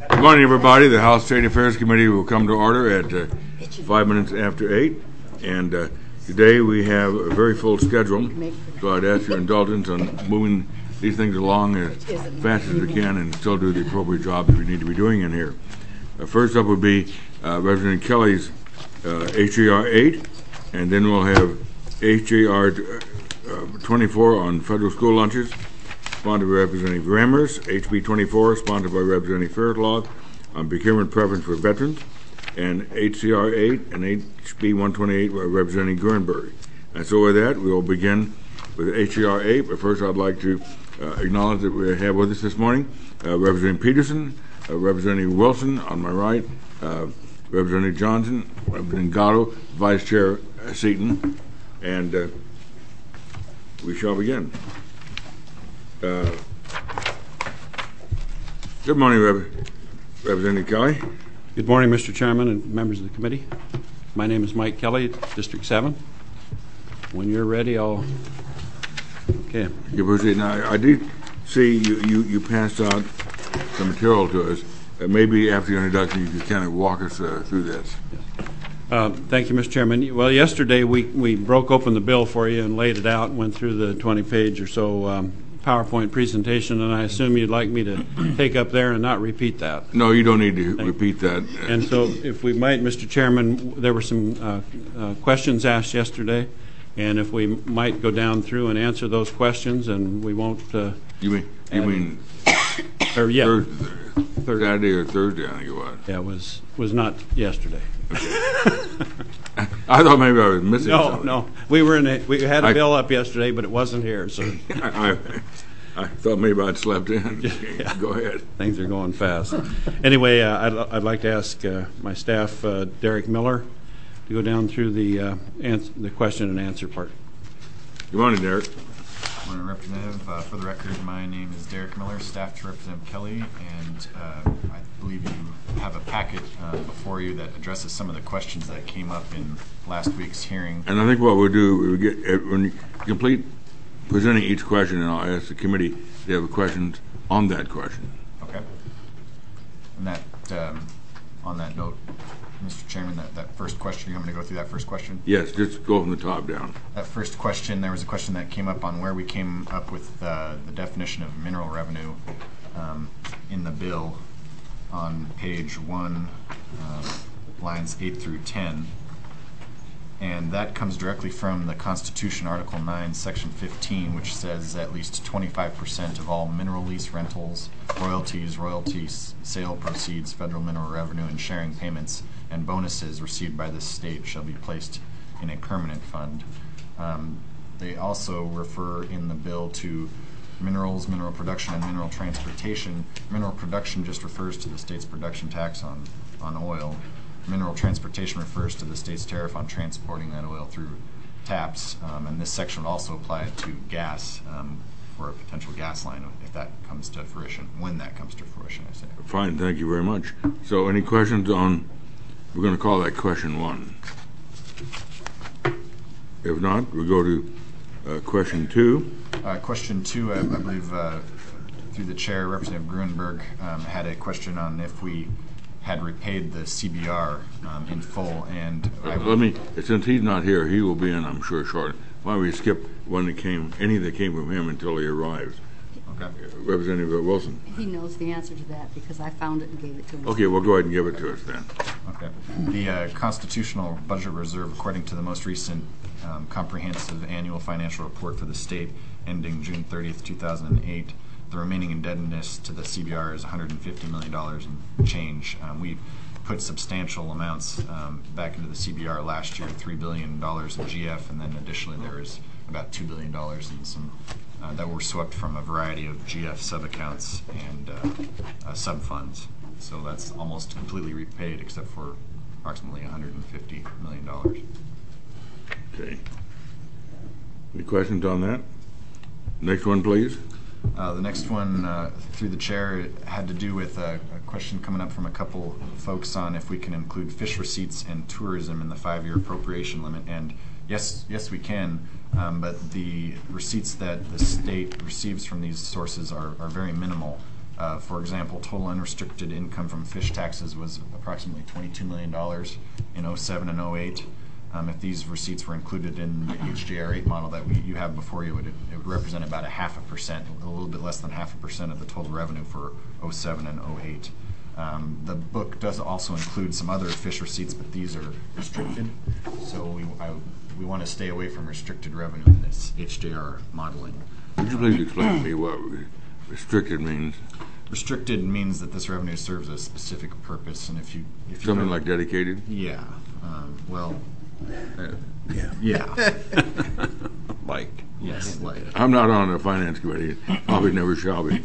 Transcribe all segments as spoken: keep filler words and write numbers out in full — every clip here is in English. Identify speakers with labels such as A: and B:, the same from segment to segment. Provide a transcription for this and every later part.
A: Good morning, everybody. The House State Affairs Committee will come to order at uh, five minutes after eight. And uh, today we have a very full schedule, so I'd ask your indulgence on moving these things along as fast as we can and still do the appropriate job that we need to be doing in here. Uh, first up would be uh, Representative Kelly's uh, H J R eight, and then we'll have H J R uh, twenty-four on federal school lunches, sponsored by Representative Rammers. H B twenty-four, sponsored by Representative Faircloth, on procurement preference for veterans, and H C R eight and H B one twenty-eight by Representative Gruenberg. And so with that, we will begin with H C R eight, but first I'd like to uh, acknowledge that we have with us this morning uh, Representative Peterson, uh, Representative Wilson on my right, uh, Representative Johnson, Representative Gatto, Vice Chair uh, Seaton, and uh, we shall begin. Uh, good morning, Rep Representative Kelly.
B: Good morning, Mister Chairman and members of the committee. My name is Mike Kelly, District seven. When you're ready, I'll... Okay.
A: You proceed. Now, I did see you, you, you passed out some material to us. Uh, maybe after your introduction, you could kind of walk us uh, through this.
B: Yes. Uh, thank you, Mister Chairman. Well, yesterday we, we broke open the bill for you and laid it out and went through the twenty page or so um, PowerPoint presentation, and I assume you'd like me to take up there and not repeat that.
A: No, you don't need to
B: Thank
A: repeat that.
B: And so if we might, Mister Chairman, there were some uh, uh, questions asked yesterday, and if we might go down through and answer those questions, and we won't... Uh,
A: you mean, you mean
B: or, yeah,
A: Thursday, Thursday. Saturday or Thursday, I think it was.
B: Yeah, it was, was not yesterday.
A: Okay. I thought maybe I was missing
B: no,
A: something.
B: No, no. We were in a, we had a
A: I,
B: bill up yesterday, but it wasn't here. So
A: I, I, I thought maybe I'd slept in.
B: Yeah.
A: Go ahead.
B: Things are going fast. Anyway, uh, I'd, I'd like to ask uh, my staff, uh, Derek Miller, to go down through the uh, answer, the question and answer part.
A: Good morning, Derek.
C: Good morning, Representative. Uh, for the record, my name is Derek Miller, staff to Representative Kelly, and uh, I believe you have a packet uh, before you that addresses some of the questions that came up in last week's hearing.
A: And I think what we'll do, we'll get when you complete presenting each question, and I'll ask the committee if they have questions on that question.
C: Okay. And that, um, on that note, Mister Chairman, that, that first question, you want me to go through that first question?
A: Yes, just go from the top down.
C: That first question, there was a question that came up on where we came up with uh, the definition of mineral revenue um, in the bill on page one, uh, lines eight through ten. And that comes directly from the Constitution, Article nine, Section fifteen, which says at least twenty-five percent of all mineral lease rentals, royalties, royalties, sale proceeds, federal mineral revenue, and sharing payments and bonuses received by the state shall be placed in a permanent fund. Um, they also refer in the bill to minerals, mineral production, and mineral transportation. Mineral production just refers to the state's production tax on, on oil. Mineral transportation refers to the state's tariff on transporting that oil through taps, um, and this section would also apply to gas um, for a potential gas line if that comes to fruition, when that comes to fruition, I say.
A: Fine, thank you very much. So any questions on, we're going to call that question one. If not, we'll go to uh, question two.
C: Uh, question two, I, I believe uh, through the chair, Representative Gruenberg um, had a question on if we had repaid the C B R um, in full, and
A: uh, let me, since he's not here, he will be in, I'm sure, short. Why don't we skip one that came, any that came from him until he arrives?
C: Okay.
A: Uh, Representative Wilson.
D: He knows the answer to that because I found it and gave it to him.
A: Okay, we'll go ahead and give it to us then.
C: Okay. The uh, constitutional budget reserve, according to the most recent um, comprehensive annual financial report for the state ending June thirtieth, two thousand eight, the remaining indebtedness to the C B R is one hundred fifty million dollars and change. Um, we put substantial amounts um, back into the C B R last year, three billion dollars in G F, and then additionally there is about two billion dollars in some uh, that were swept from a variety of G F sub-accounts and uh, uh, sub-funds. So that's almost completely repaid except for approximately one hundred fifty million dollars.
A: Okay. Any questions on that? Next one, please.
C: Uh, the next one, uh, through the chair, had to do with a, a question coming up from a couple folks on if we can include fish receipts and tourism in the five-year appropriation limit. And yes, yes, we can. Um, but the receipts that the state receives from these sources are, are very minimal. Uh, for example, total unrestricted income from fish taxes was approximately twenty-two million dollars in oh seven and oh eight. Um, if these receipts were included in the H J R eight model that we, you have before you, it would, it would represent about a half a percent, a little bit less than half a percent of the total revenue for oh seven and oh eight. Um, the book does also include some other fish receipts, but these are restricted, so we, I, we want to stay away from restricted revenue in this H J R modeling.
A: Would you please explain to me what restricted means?
C: Restricted means that this revenue serves a specific purpose, and if you if you
A: Something
C: go-
A: like dedicated?
C: yeah, um, well, uh,
B: Yeah.
C: yeah,
B: Like.
C: yes, like
A: I'm not on the finance committee. Probably never shall be.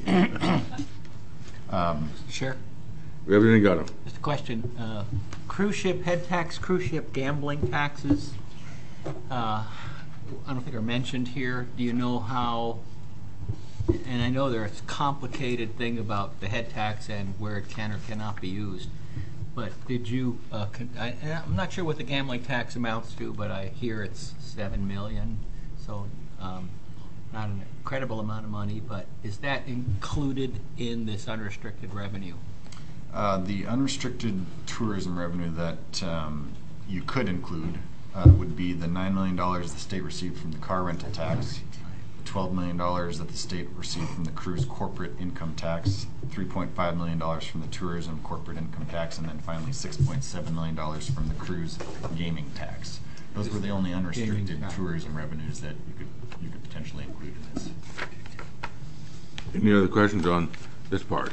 E: Sure.
A: Everything got them.
E: Just a question. Uh, cruise ship head tax, cruise ship gambling taxes, uh, I don't think are mentioned here. Do you know how, and I know there's a complicated thing about the head tax and where it can or cannot be used, but did you, uh, con- I, I'm not sure what the gambling tax amounts to, but I hear it's seven million, so um, not an incredible amount of money, but is that included in this unrestricted revenue?
C: Uh, the unrestricted tourism revenue that um, you could include uh, would be the nine million dollars the state received from the car rental tax, the twelve million dollars that the state received from the cruise corporate income tax, three point five million dollars from the tourism corporate income tax, and then finally six point seven million dollars from the cruise gaming tax. Those were the only unrestricted
E: Gaming tax.
C: tourism revenues that you could you could potentially include in this.
A: Any other questions on this part?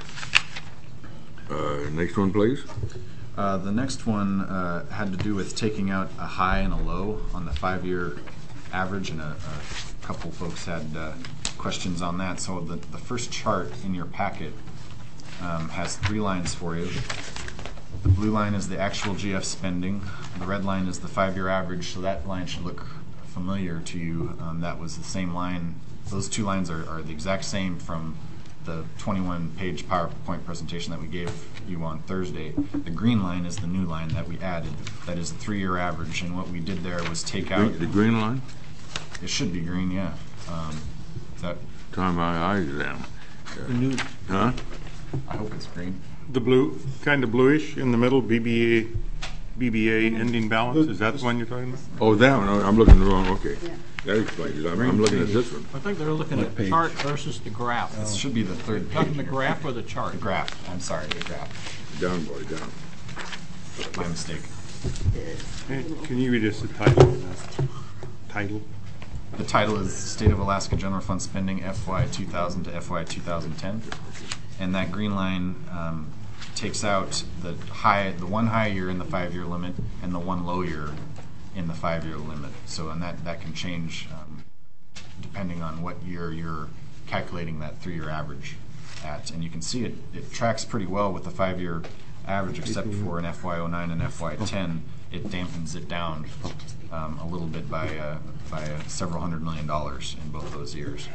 A: Uh, next one, please.
C: Uh, the next one uh, had to do with taking out a high and a low on the five-year average, and a, a couple folks had uh, questions on that. So the, the first chart in your packet um, has three lines for you. The blue line is the actual G F spending. The red line is the five-year average, so that line should look familiar to you. Um, that was the same line. Those two lines are, are the exact same from the twenty-one page PowerPoint presentation that we gave you on Thursday. The green line is the new line that we added. That is the three-year average, and what we did there was take out...
A: Green- The green line?
C: It should be green, yeah. Um, is that,
A: Time my eyes down.
E: The new,
A: Huh?
C: I hope it's green.
F: The blue, kind of bluish in the middle, B B A, B B A ending balance, is that the one you're talking about?
A: Oh, that one. Oh, I'm looking the wrong. Okay.
D: Yeah.
A: That explains it. I'm, I'm looking at this one.
E: I think they're looking at the chart versus the graph.
C: This should be the third page.
E: Talking the graph or the chart?
C: The graph. I'm sorry, the graph.
A: Down, boy, down.
C: My mistake.
F: Hey, Can you read us the title of that? Title?
C: The title is State of Alaska General Fund Spending F Y two thousand to F Y two thousand ten. And that green line um, takes out the high, the one high year in the five-year limit and the one low year in the five-year limit. So, and that, that can change um, depending on what year you're calculating that three-year average at. And you can see it, it tracks pretty well with the five-year average, except for in F Y oh nine and F Y ten, it dampens it down um, a little bit by, uh, by uh, several hundred million dollars in both those years.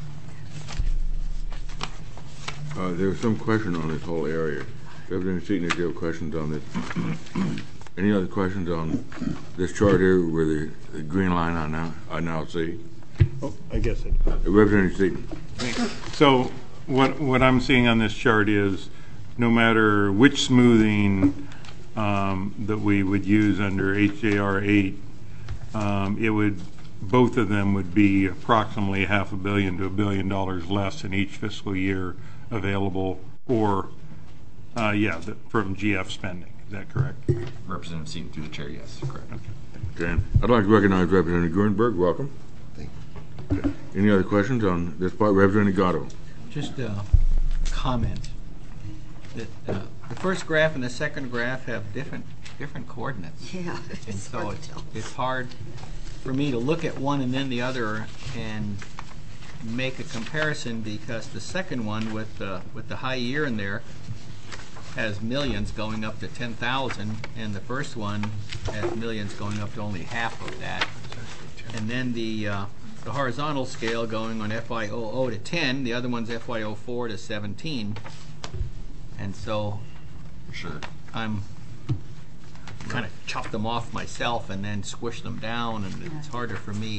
A: Uh, there was some question on this whole area. Representative Seaton, if you have questions on this. Any other questions on this chart here where the, the green line I now, I now see?
F: Oh, I guess it.
A: Uh, Representative Seaton.
F: So what, what I'm seeing on this chart is no matter which smoothing um, that we would use under H J R eight, um, it would, both of them would be approximately half a billion to a billion dollars less in each fiscal year available, or, uh, yeah, the, from G F spending. Is that correct?
C: Representative Seaton through the chair, yes, correct.
A: Okay. I'd like to recognize Representative Grunberg. Welcome. Thank you. Any other questions on this part? Representative Gatto.
E: Just a comment. That, uh, the first graph and the second graph have different, different coordinates.
D: Yeah,
E: And
D: it's
E: so
D: hard to
E: it's,
D: tell.
E: it's hard for me to look at one and then the other and make a comparison, because the second one with the, with the high year in there has millions going up to ten thousand, and the first one has millions going up to only half of that. And then the, uh, the horizontal scale going on F Y oh oh to ten, the other one's F Y oh four to seventeen. And so
C: Sure.
E: I'm kind of chopped them off myself and then squish them down, and it's harder for me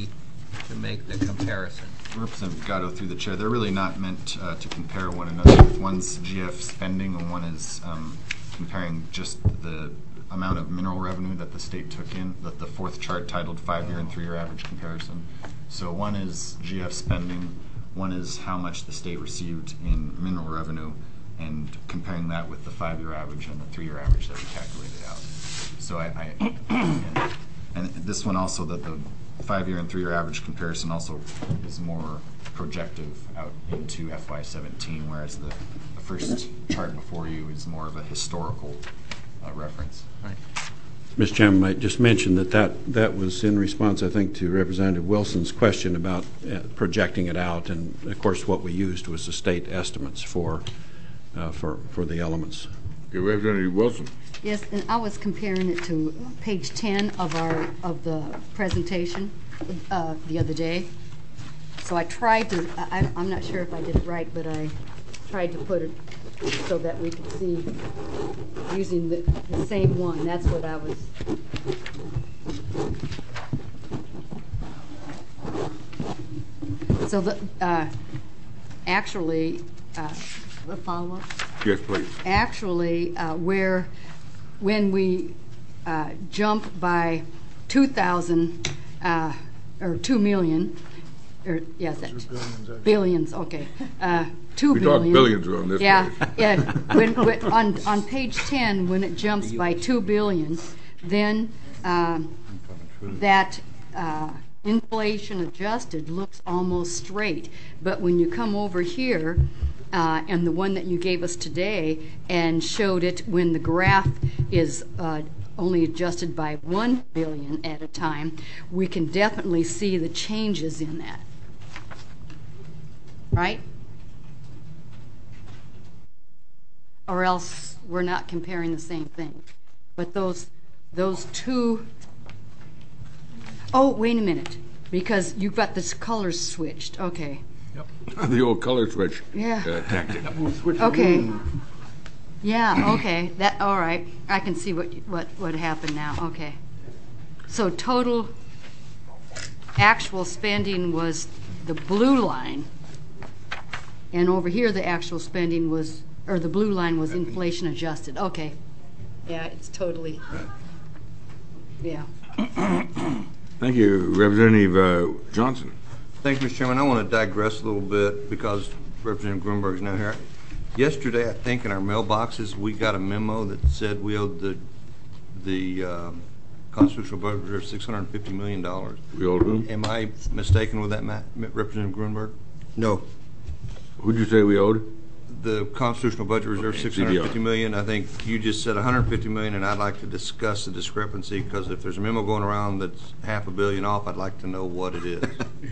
E: to make the comparison?
C: Representative Gatto through the chair, they're really not meant uh, to compare one another. One's G F spending and one is um, comparing just the amount of mineral revenue that the state took in, that the fourth chart titled five-year and three-year average comparison. So one is G F spending, one is how much the state received in mineral revenue, and comparing that with the five-year average and the three-year average that we calculated out. So I, I and, and this one also, that the five-year and three-year average comparison also is more projective out into F Y seventeen, whereas the, the first chart before you is more of a historical uh, reference.
E: Right.
B: Mister Chairman, I might just mention that, that that was in response, I think, to Representative Wilson's question about uh, projecting it out, and of course what we used was the state estimates for uh, for for the elements.
A: Okay, Representative Wilson.
D: Yes, and I was comparing it to page ten of our, of the presentation uh, the other day. So I tried to, I, I'm not sure if I did it right, but I tried to put it so that we could see using the, the same one. That's what I was. So the, uh, actually, uh, a follow-up?
A: Yes, please.
D: Actually, uh, where when we uh, jump by two thousand uh, or two million, or yes, that's billions, billions. Okay, uh, two
A: We
D: billion.
A: talk billions on this.
D: Yeah,
A: page.
D: yeah. When, when on on page ten, when it jumps by two billion, then uh, that uh, inflation adjusted looks almost straight. But when you come over here, uh, and the one that you gave us today, and showed it when the graph is uh, only adjusted by one billion at a time, we can definitely see the changes in that. Right? Or else we're not comparing the same thing. But those those two. Oh, wait a minute, because you've got this colors switched. Okay.
A: The old color switch
D: Yeah.
A: uh, tactic.
D: Okay. Yeah. Okay. That. All right. I can see what what what happened now. Okay. So total actual spending was the blue line, and over here the actual spending was, or the blue line was inflation adjusted. Okay. Yeah. It's totally. Yeah.
A: Thank you, Representative uh, Johnson.
G: Thank you, Mister Chairman. I want to digress a little bit because Representative Grunberg is now here. Yesterday, I think in our mailboxes, we got a memo that said we owed the the um, constitutional budget reserve six hundred fifty million dollars.
A: We owed whom?
G: Am I mistaken with that, Matt, Representative Grunberg?
H: No.
A: Who'd you say we owed?
G: The constitutional budget reserve
A: Okay,
G: six hundred fifty million dollars. I think you just said one hundred fifty million dollars, and I'd like to discuss the discrepancy because if there's a memo going around that's half a billion off, I'd like to know what it is.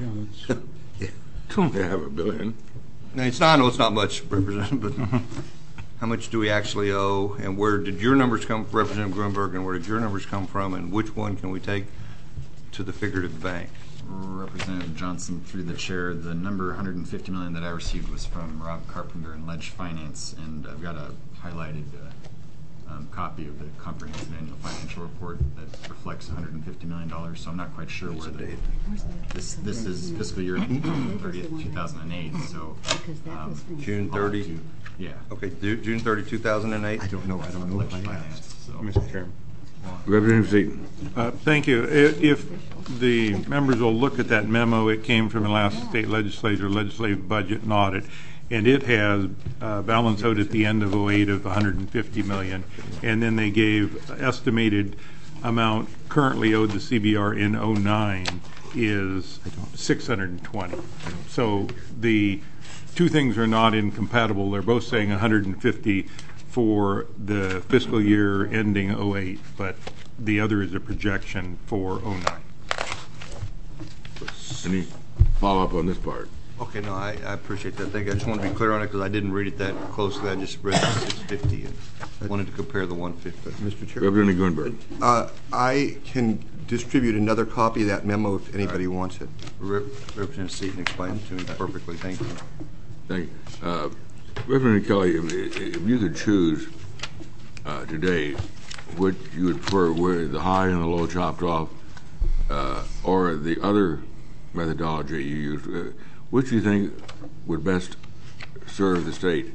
A: Don't have a billion.
G: Now, it's not, I know it's not much, Representative, but how much do we actually owe, and where did your numbers come from, Representative Grunberg, and where did your numbers come from, and which one can we take to the figurative bank?
C: Representative Johnson, through the chair, the number one hundred fifty million dollars that I received was from Rob Carpenter and Ledge Finance, and I've got a highlighted uh, um, copy of the comprehensive annual financial report that reflects one hundred fifty million dollars, so I'm not quite sure where the, this this is fiscal year thirtieth, two thousand eight, so um,
G: June thirtieth?
C: Yeah.
G: Okay, Ju- June thirtieth, two thousand eight?
H: I don't know. I don't know
C: Ledge
H: if I
C: Finance,
H: asked.
C: so.
F: Mister Chairman.
A: Representative Seaton.
F: Uh, Thank you. I- If the members will look at that memo, it came from the last state legislature, legislative budget and audit, and it has uh, balance owed at the end of oh eight of one hundred fifty million dollars, and then they gave estimated amount currently owed to C B R in oh nine is six hundred twenty. So the two things are not incompatible. They're both saying one hundred fifty for the fiscal year ending oh eight, but the other is a projection for oh nine.
A: Any follow-up on this part?
G: Okay, no, I, I appreciate that. Thank you. I just want to be clear on it because I didn't read it that closely. I just read the six fifty and wanted to compare the one fifty.
H: Mister Chair,
A: Representative Grunberg.
H: uh, I can distribute another copy of that memo if anybody wants it.
G: Rep- Representative Seaton explained it to me perfectly. Thank you.
A: Thank you. Uh, Representative Kelly, if, if you could choose uh, today what you would prefer, where the high and the low chopped off, uh, or the other methodology you used. Uh, which do you think would best serve the state?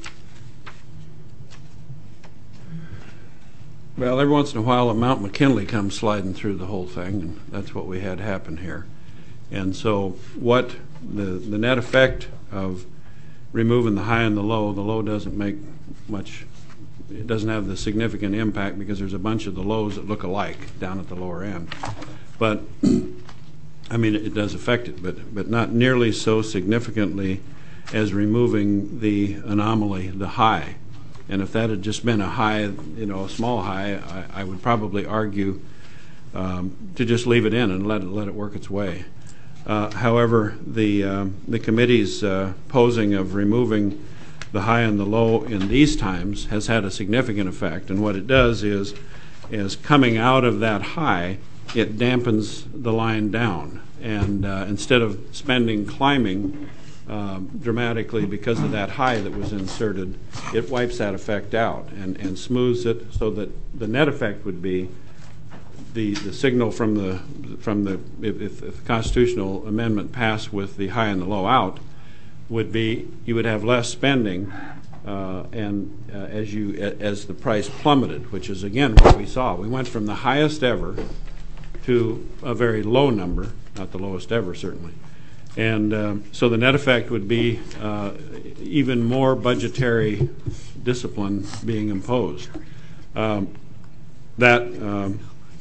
B: Well, every once in a while, a Mount McKinley comes sliding through the whole thing, and that's what we had happen here. And so what the, the net effect of removing the high and the low, the low doesn't make much, it doesn't have the significant impact because there's a bunch of the lows that look alike down at the lower end. But, I mean, it does affect it, but, but not nearly so significantly as removing the anomaly, the high. And if that had just been a high, you know, a small high, I, I would probably argue um, to just leave it in and let it, let it work its way. Uh, however, the, um, the committee's uh, posing of removing the high and the low in these times has had a significant effect. And what it does is, is coming out of that high, it dampens the line down. And uh, instead of spending climbing um, dramatically because of that high that was inserted, it wipes that effect out and, and smooths it so that the net effect would be the, the signal from the, from the if, if the constitutional amendment passed with the high and the low out, would be you would have less spending uh, and uh, as you as the price plummeted, which is again what we saw. We went from the highest ever to a very low number, not the lowest ever certainly, and um, so the net effect would be uh, even more budgetary discipline being imposed. Um, that um,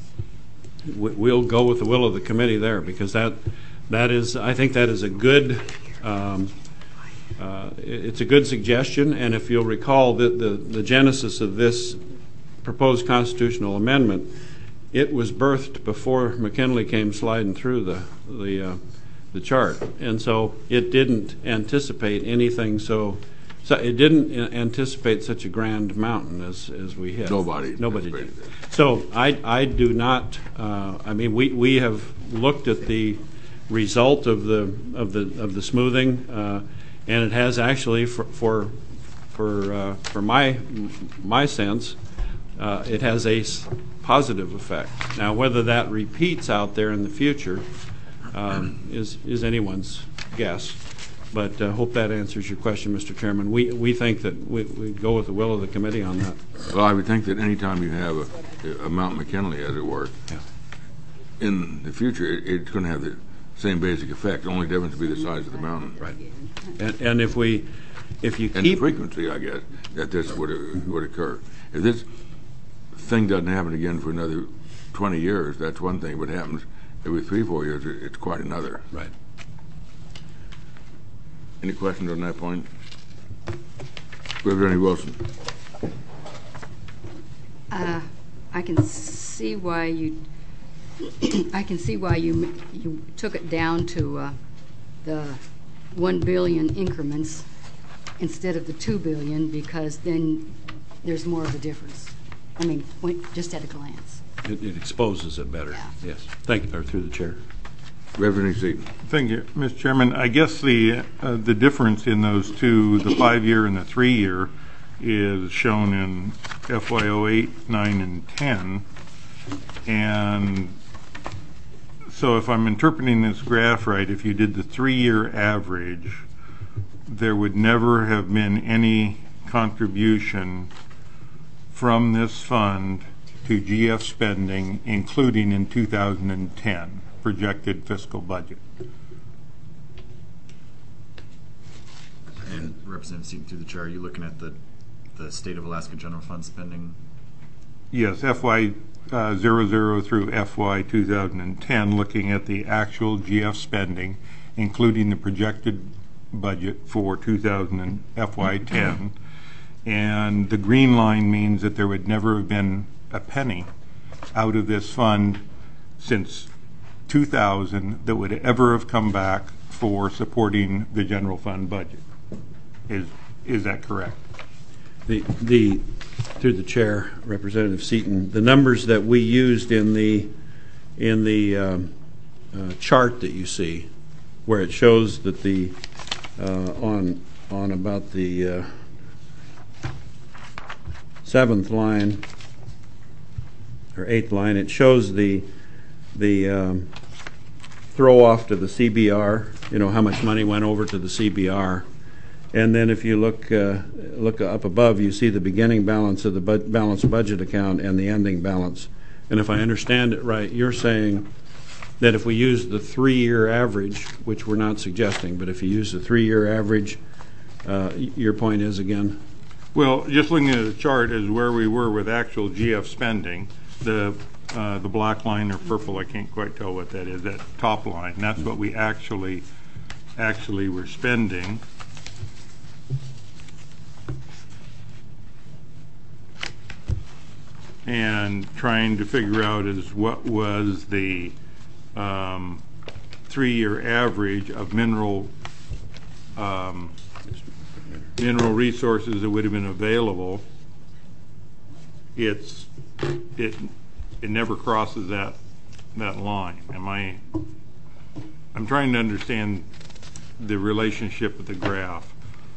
B: w we'll go with the will of the committee there because that that is I think that is a good. Um, Uh, it's a good suggestion, and if you'll recall the, the, the genesis of this proposed constitutional amendment, it was birthed before McKinley came sliding through the the, uh, the chart, and so it didn't anticipate anything so, so it didn't anticipate such a grand mountain as, as we hit.
A: Nobody.
B: Nobody did. So I, I do not, uh, I mean, we, we have looked at the result of the, of the, of the smoothing, uh, and it has actually, for for for, uh, for my my sense, uh, it has a positive effect. Now, whether that repeats out there in the future um, is is anyone's guess. But I uh, hope that answers your question, Mister Chairman. We we think that we we go with the will of the committee on that.
A: Well, I would think that any time you have a, a Mount McKinley, as it were, yeah. in the future, it, it's going to have the same basic effect. The only difference would be the size of the mountain.
B: Right. And, and if we, if you
A: and
B: keep
A: the frequency, I guess, that this would would occur. If this thing doesn't happen again for another twenty years, that's one thing. What happens every three, four years, it's quite another.
B: Right.
A: Any questions on that point? Representative Wilson.
D: Uh, I can see why you. I can see why you you took it down to uh, the one billion increments instead of the two billion, because then there's more of a difference. I mean, when, just at a glance.
B: It, it exposes it better.
D: Yeah.
B: Yes. Thank you. Or through the chair.
A: Representative Seaton.
F: Thank you, Mister Chairman. I guess the uh, the difference in those two, the five-year and the three-year, is shown in F Y oh eight, nine, and ten. And so if I'm interpreting this graph right, if you did the three-year average, there would never have been any contribution from this fund to G F spending, including in two thousand ten projected fiscal budget.
C: And Representative Seaton, through the chair, are you looking at the the state of Alaska general fund spending?
F: Yes, F Y uh, zero zero through F Y two thousand ten, looking at the actual G F spending, including the projected budget for two thousand F Y ten, and the green line means that there would never have been a penny out of this fund since two thousand that would ever have come back for supporting the general fund budget. Is is that correct?
B: The the through the chair, Representative Seaton, the numbers that we used in the in the um, uh, chart that you see, where it shows that the uh, on on about the uh, seventh line or eighth line, it shows the the um, throw off to the C B R, you know, how much money went over to the C B R. And then if you look uh, look up above, you see the beginning balance of the bu- balanced budget account and the ending balance. And if I understand it right, you're saying that if we use the three-year average, which we're not suggesting, but if you use the three-year average, uh, your point is again?
F: Well, just looking at the chart is where we were with actual G F spending. The uh, the black line or purple, I can't quite tell what that is, that top line. That's what we actually actually were spending. And trying to figure out is what was the um, three-year average of mineral um, mineral resources that would have been available. It's it it never crosses that that line. Am I? I'm trying to understand the relationship with the graph.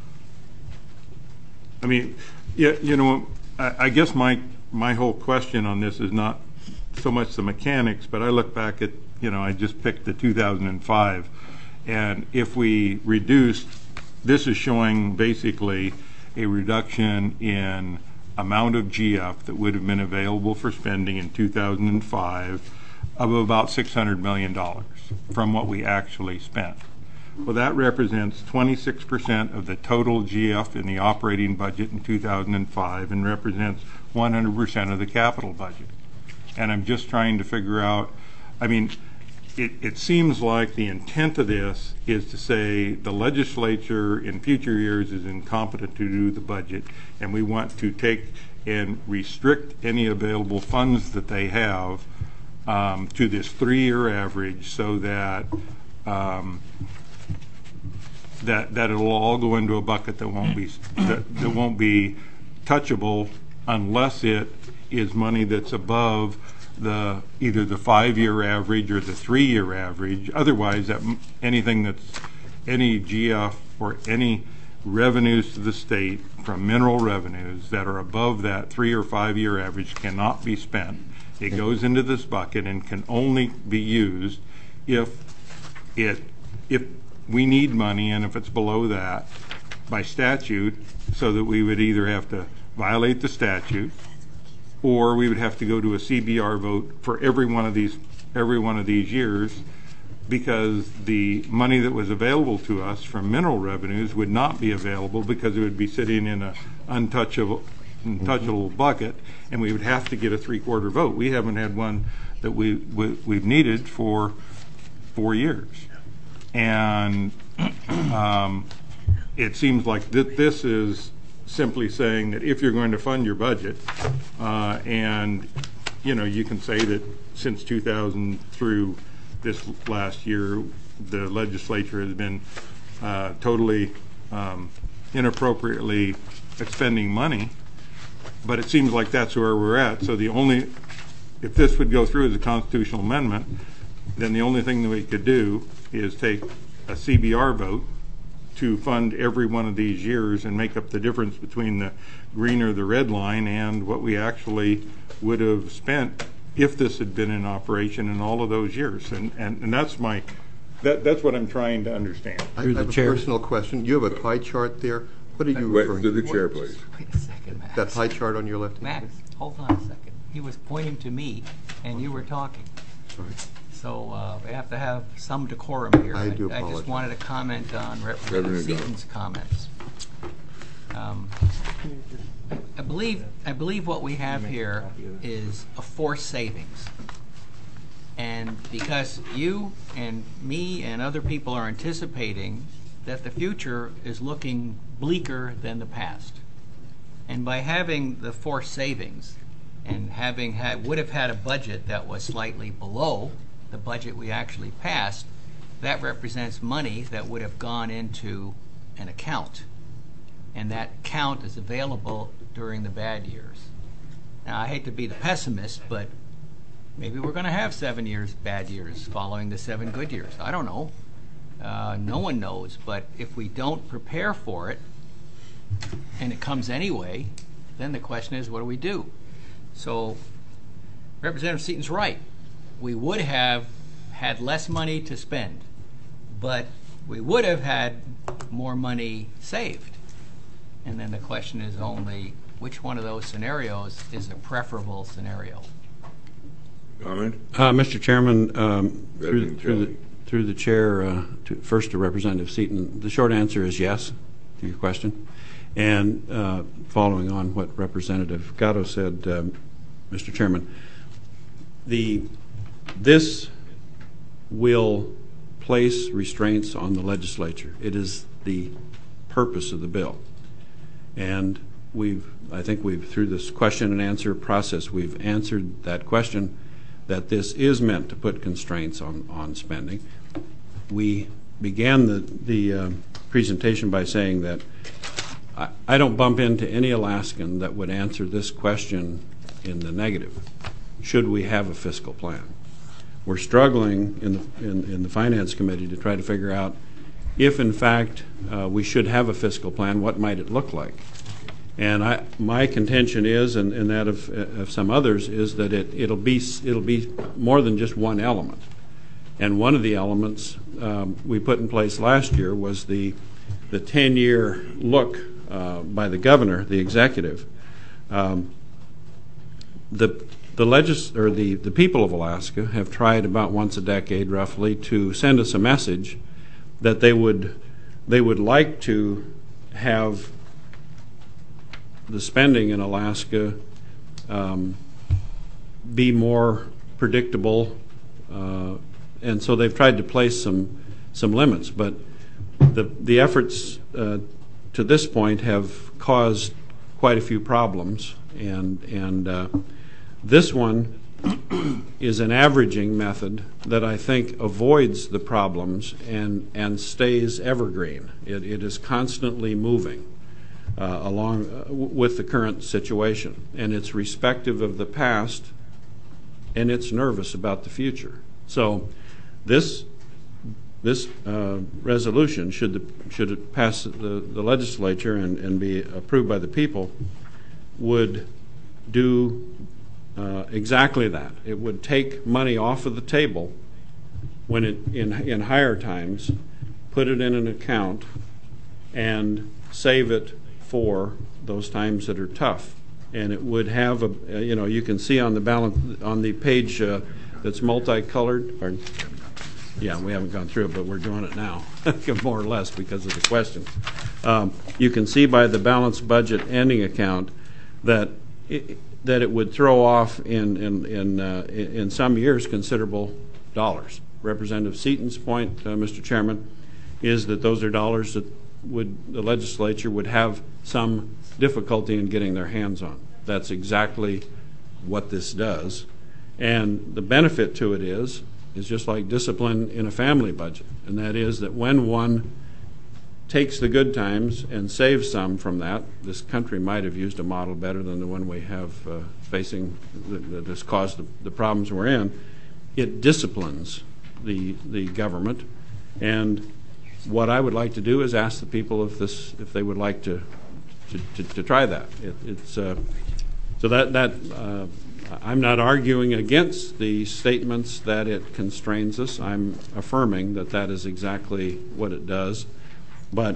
F: I mean, yeah, you know, I, I guess my my whole question on this is not so much the mechanics, but I look back at, you know, I just picked the two thousand five, and if we reduced, this is showing basically a reduction in amount of G F that would have been available for spending in two thousand five of about six hundred million dollars from what we actually spent. Well, that represents twenty-six percent of the total G F in the operating budget in two thousand five and represents one hundred percent of the capital budget. And I'm just trying to figure out, I mean, it, it seems like the intent of this is to say the legislature in future years is incompetent to do the budget, and we want to take and restrict any available funds that they have um, to this three-year average so that um, that that it'll all go into a bucket that won't be that, that won't be touchable unless it is money that's above the either the five-year average or the three-year average. Otherwise, that anything that's any G F or any revenues to the state from mineral revenues that are above that three or five-year average cannot be spent. It goes into this bucket and can only be used if it if we need money, and if it's below that by statute, so that we would either have to violate the statute or we would have to go to a C B R vote for every one of these every one of these years, because the money that was available to us from mineral revenues would not be available because it would be sitting in a untouchable untouchable mm-hmm. bucket, and we would have to get a three-quarter vote. We haven't had one that we, we we've needed for four years. And um, it seems like that this is simply saying that if you're going to fund your budget, uh, and you know, you can say that since two thousand through this last year, the legislature has been uh, totally um, inappropriately expending money, but it seems like that's where we're at. So the only, if this would go through as a constitutional amendment, then the only thing that we could do is take a C B R vote to fund every one of these years and make up the difference between the green or the red line and what we actually would have spent if this had been in operation in all of those years. And and, and that's my that that's what I'm trying to understand.
H: I have a personal question. You have a pie chart there. What are you
A: Wait,
H: referring
A: to
H: to?
A: the chair, please.
E: Wait a second, Max.
H: That pie chart on your left hand?
E: Max, hold on a second. He was pointing to me, and you were talking.
H: Sorry.
E: So uh, we have to have some decorum here.
H: I do
E: I, I
H: apologize.
E: just wanted to comment on Representative
A: Reverend
E: Seaton's comments. Um, I believe I believe what we have here is a forced savings. And because you and me and other people are anticipating that the future is looking bleaker than the past. And by having the forced savings and having had would have had a budget that was slightly below the budget we actually passed, that represents money that would have gone into an account. And that account is available during the bad years. Now, I hate to be the pessimist, but maybe we're going to have seven years bad years following the seven good years. I don't know. Uh, no one knows. But if we don't prepare for it, and it comes anyway, then the question is, what do we do? So Representative Seaton's right. We would have had less money to spend, but we would have had more money saved. And then the question is only which one of those scenarios is a preferable scenario.
A: Comment?
B: Uh, Mister Chairman, um, through,
A: Representative
B: through, the,
A: Kelly.
B: through the chair, uh, to, first to Representative Seaton, the short answer is yes to your question. And uh, following on what Representative Gatto said, um, Mister Chairman, the this will place restraints on the legislature. It is the purpose of the bill. And we've, I think we've, through this question and answer process, we've answered that question, that this is meant to put constraints on, on spending. We began the, the uh, presentation by saying that I, I don't bump into any Alaskan that would answer this question in the negative. Should we have a fiscal plan? We're struggling in the, in, in the Finance Committee to try to figure out if, in fact, uh, we should have a fiscal plan, what might it look like? And I, my contention is, and, and that of, of some others, is that it, it'll be it'll be more than just one element. And one of the elements um, we put in place last year was the the ten-year look uh, by the governor, the executive. Um, the the legis or the, the people of Alaska have tried about once a decade, roughly, to send us a message that they would they would like to have the spending in Alaska um, be more predictable, uh, and so they've tried to place some some limits. But the the efforts uh, to this point have caused quite a few problems, and and uh, this one is an averaging method that I think avoids the problems and and stays evergreen. It it is constantly moving uh, along uh, w- with the current situation, and it's respective of the past, and it's nervous about the future. So this this uh, resolution, should the, should it pass the, the legislature and, and be approved by the people, would do Uh, exactly that. It would take money off of the table when it in in higher times, put it in an account, and save it for those times that are tough. And it would have a uh, you know you can see on the balance on the page uh, that's multicolored. Or, yeah, we haven't gone through it, but we're doing it now, more or less because of the question. Um, you can see by the balanced budget ending account that. It, that it would throw off in in in, uh, in some years considerable dollars. Representative Seaton's point, uh, Mister Chairman, is that those are dollars that would the legislature would have some difficulty in getting their hands on. That's exactly what this does, and the benefit to it is is just like discipline in a family budget, and that is that when one takes the good times and saves some from that, this country might have used a model better than the one we have uh, facing that has caused the, the problems we're in. It disciplines the the government, and what I would like to do is ask the people if this if they would like to to, to, to try that. It, it's uh, so that that uh, I'm not arguing against the statements that it constrains us. I'm affirming that that is exactly what it does. But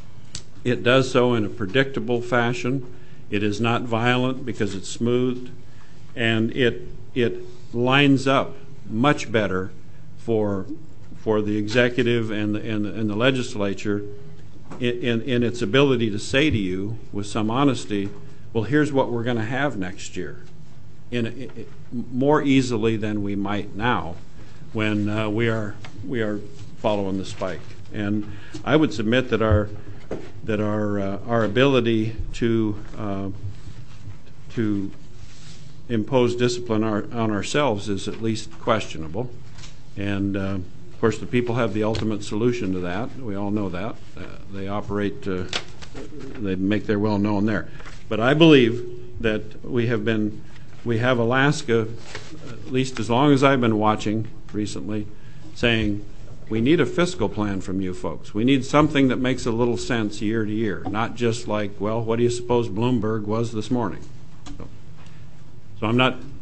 B: it does so in a predictable fashion. It is not violent because it's smoothed, and it it lines up much better for for the executive and the and the, and the legislature in, in in its ability to say to you with some honesty, well, here's what we're going to have next year, in, in more easily than we might now, when uh, we are we are following the spike. And I would submit that our that our uh, our ability to uh, to impose discipline our, on ourselves is at least questionable. And uh, of course, the people have the ultimate solution to that. We all know that. Uh, they operate. Uh, they make their well known there. But I believe that we have been we have Alaska, at least as long as I've been watching recently, saying, we need a fiscal plan from you folks. We need something that makes a little sense year to year, not just like, well, what do you suppose Bloomberg was this morning? So, so I'm not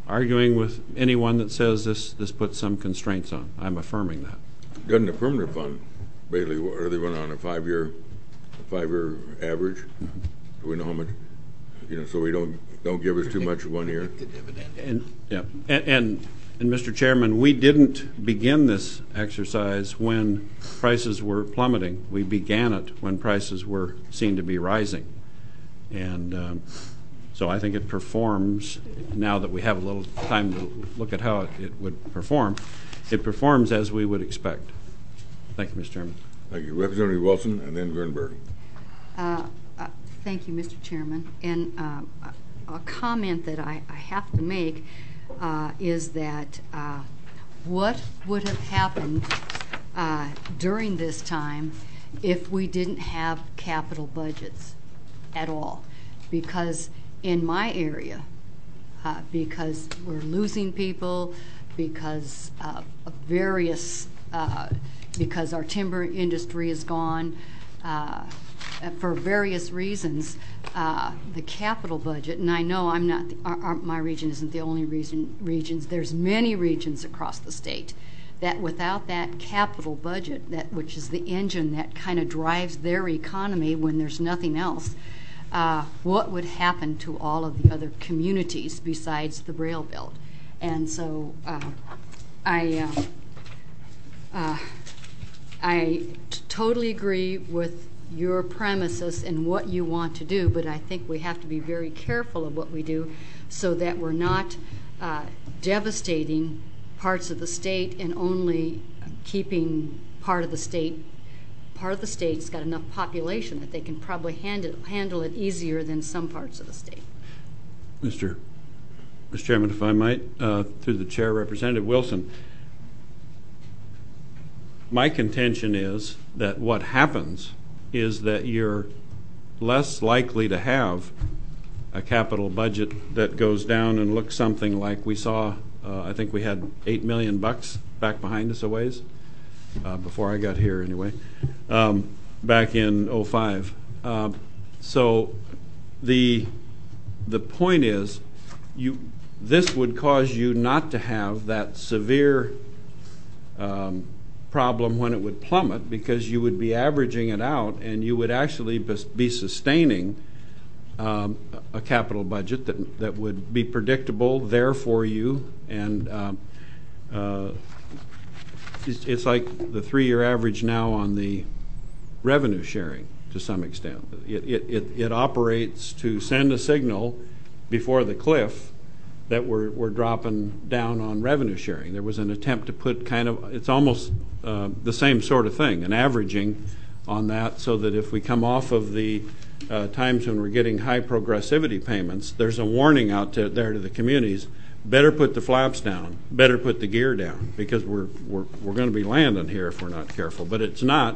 B: arguing with anyone that says this, this puts some constraints on. I'm affirming that.
A: Doesn't the permanent fund, basically, what are they run on a five-year, five-year average? Do we know how much, you know, so we don't, don't give us too much one year?
B: And, yeah, and, and, and Mister Chairman, we didn't begin this exercise when prices were plummeting. We began it when prices were seen to be rising. And um, so I think it performs, now that we have a little time to look at how it, it would perform, it performs as we would expect. Thank you, Mister Chairman.
A: Thank you. Representative Wilson and then Gernberg.
D: Uh, uh, thank you, Mister Chairman. And uh, a comment that I, I have to make uh, is that uh, what would have happened uh, during this time if we didn't have capital budgets at all? Because in my area, uh, because we're losing people, because uh, of various, uh, because our timber industry is gone, uh, for various reasons, uh, the capital budget, and I know I'm not, the, our, our, my region isn't the only region, regions, there's many regions across the state that without that capital budget, that which is the engine that kind of drives their economy when there's nothing else, uh, what would happen to all of the other communities besides the rail belt? And so uh, I, uh, uh, I t totally agree with your premises and what you want to do, but I think we have to be very careful of what we do so that we're not uh, devastating parts of the state and only keeping part of the state. Part of the state's got enough population that they can probably handle, handle it easier than some parts of the state.
B: Mister Mister Chairman, if I might, uh, through the chair, Representative Wilson, my contention is that what happens is that you're less likely to have a capital budget that goes down and looks something like we saw. Uh, I think we had eight million bucks back behind us a ways, uh, before I got here anyway, um, back in oh five. Uh, so the the point is, you this would cause you not to have that severe um, problem when it would plummet, because you would be averaging it out and you would actually be sustaining um, a capital budget that, that would be predictable there for you. And um, uh, it's, it's like the three-year average now on the revenue sharing to some extent. It, it, it, it operates to send a signal before the cliff that we're, we're dropping down on revenue sharing. There was an attempt to put kind of, it's almost uh, the same sort of thing, an averaging on that, so that if we come off of the uh, times when we're getting high progressivity payments, there's a warning out to, there to the communities, better put the flaps down, better put the gear down, because we're, we're, we're going to be landing here if we're not careful. But it's not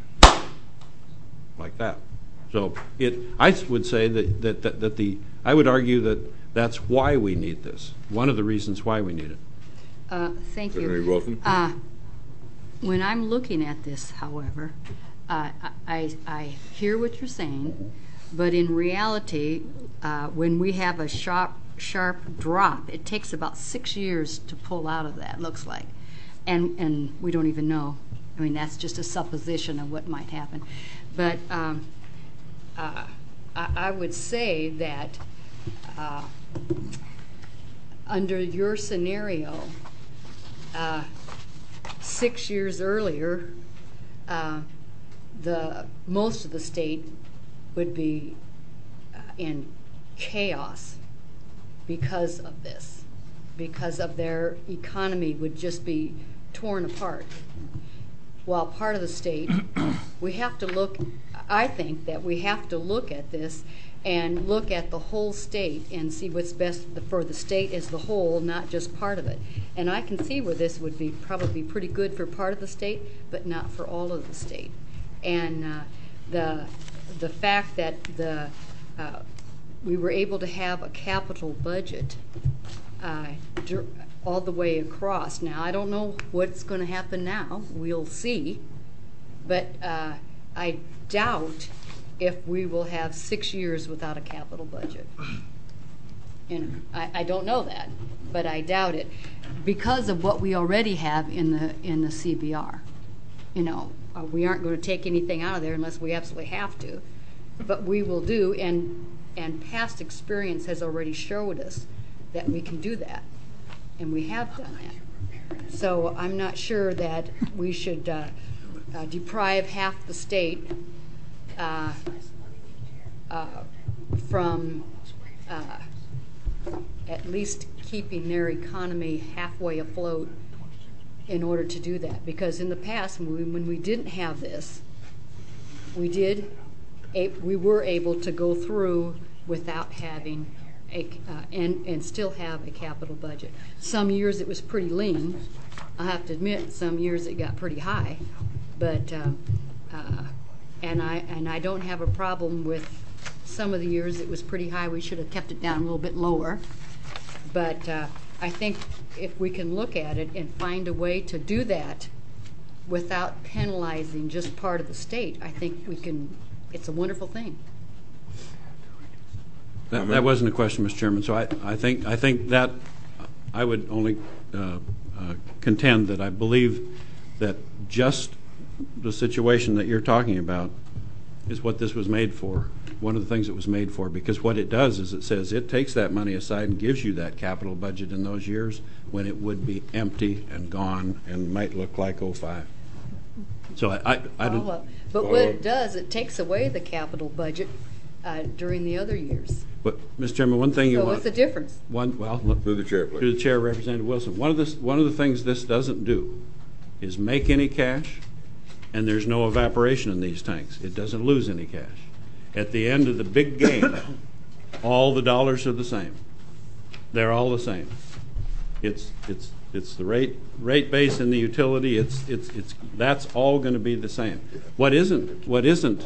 B: like that. So it, I would say that, that, that, that the, I would argue that that's why we need this. One of the reasons why we need it.
D: Uh, thank you.
A: Senator Wilson.
D: Uh, when I'm looking at this, however, uh, I, I hear what you're saying, but in reality, uh, when we have a sharp, sharp drop, it takes about six years to pull out of that, looks like. And, and we don't even know. I mean, that's just a supposition of what might happen. But um, uh, I, I would say that uh, under your scenario, uh, six years earlier, uh, the most of the state would be uh, in chaos because of this, because of their economy would just be torn apart. While part of the state, we have to look, I think that we have to look at this and look at the whole state and see what's best for the state as the whole, not just part of it. And I can see where this would be probably pretty good for part of the state, but not for all of the state. And uh, the the fact that the uh, we were able to have a capital budget uh, all the way across. Now, I don't know what's going to happen now. We'll see. But uh, I doubt if we will have six years without a capital budget. You know, I, I don't know that. but I doubt it because of what we already have in the in the C B R. You know, uh, we aren't going to take anything out of there unless we absolutely have to, but we will do, and and past experience has already showed us that we can do that, and we have done that. So I'm not sure that we should uh, uh, deprive half the state uh, uh, from uh, at least keeping their economy halfway afloat in order to do that. Because in the past, when we, when we didn't have this, we did, a, we were able to go through without having a, uh, and, and still have a capital budget. Some years it was pretty lean. I have to admit, some years it got pretty high. But, uh, uh, and I and I don't have a problem with some of the years it was pretty high. We should have kept it down a little bit lower. But uh, I think if we can look at it and find a way to do that without penalizing just part of the state, I think we can, it's a wonderful thing.
B: That, that wasn't a question, Mister Chairman. So I, I think I think that I would only uh, uh, contend that I believe that just the situation that you're talking about is what this was made for. One of the things it was made for, because what it does is it says it takes that money aside and gives you that capital budget in those years when it would be empty and gone and might look like oh five. So I, I, I don't.
D: Oh, but what it does, it takes away the capital budget uh, during the other years.
B: But, Mister Chairman, one thing you
D: so
B: want.
D: what's the difference?
B: One, well, look,
A: Through the chair, please.
B: Through the chair, Representative Wilson. One of the one of the things this doesn't do is make any cash, and there's no evaporation in these tanks. It doesn't lose any cash. At the end of the big game, all the dollars are the same. They're all the same. It's it's it's the rate rate base and the utility. It's it's it's that's all going to be the same. What isn't what isn't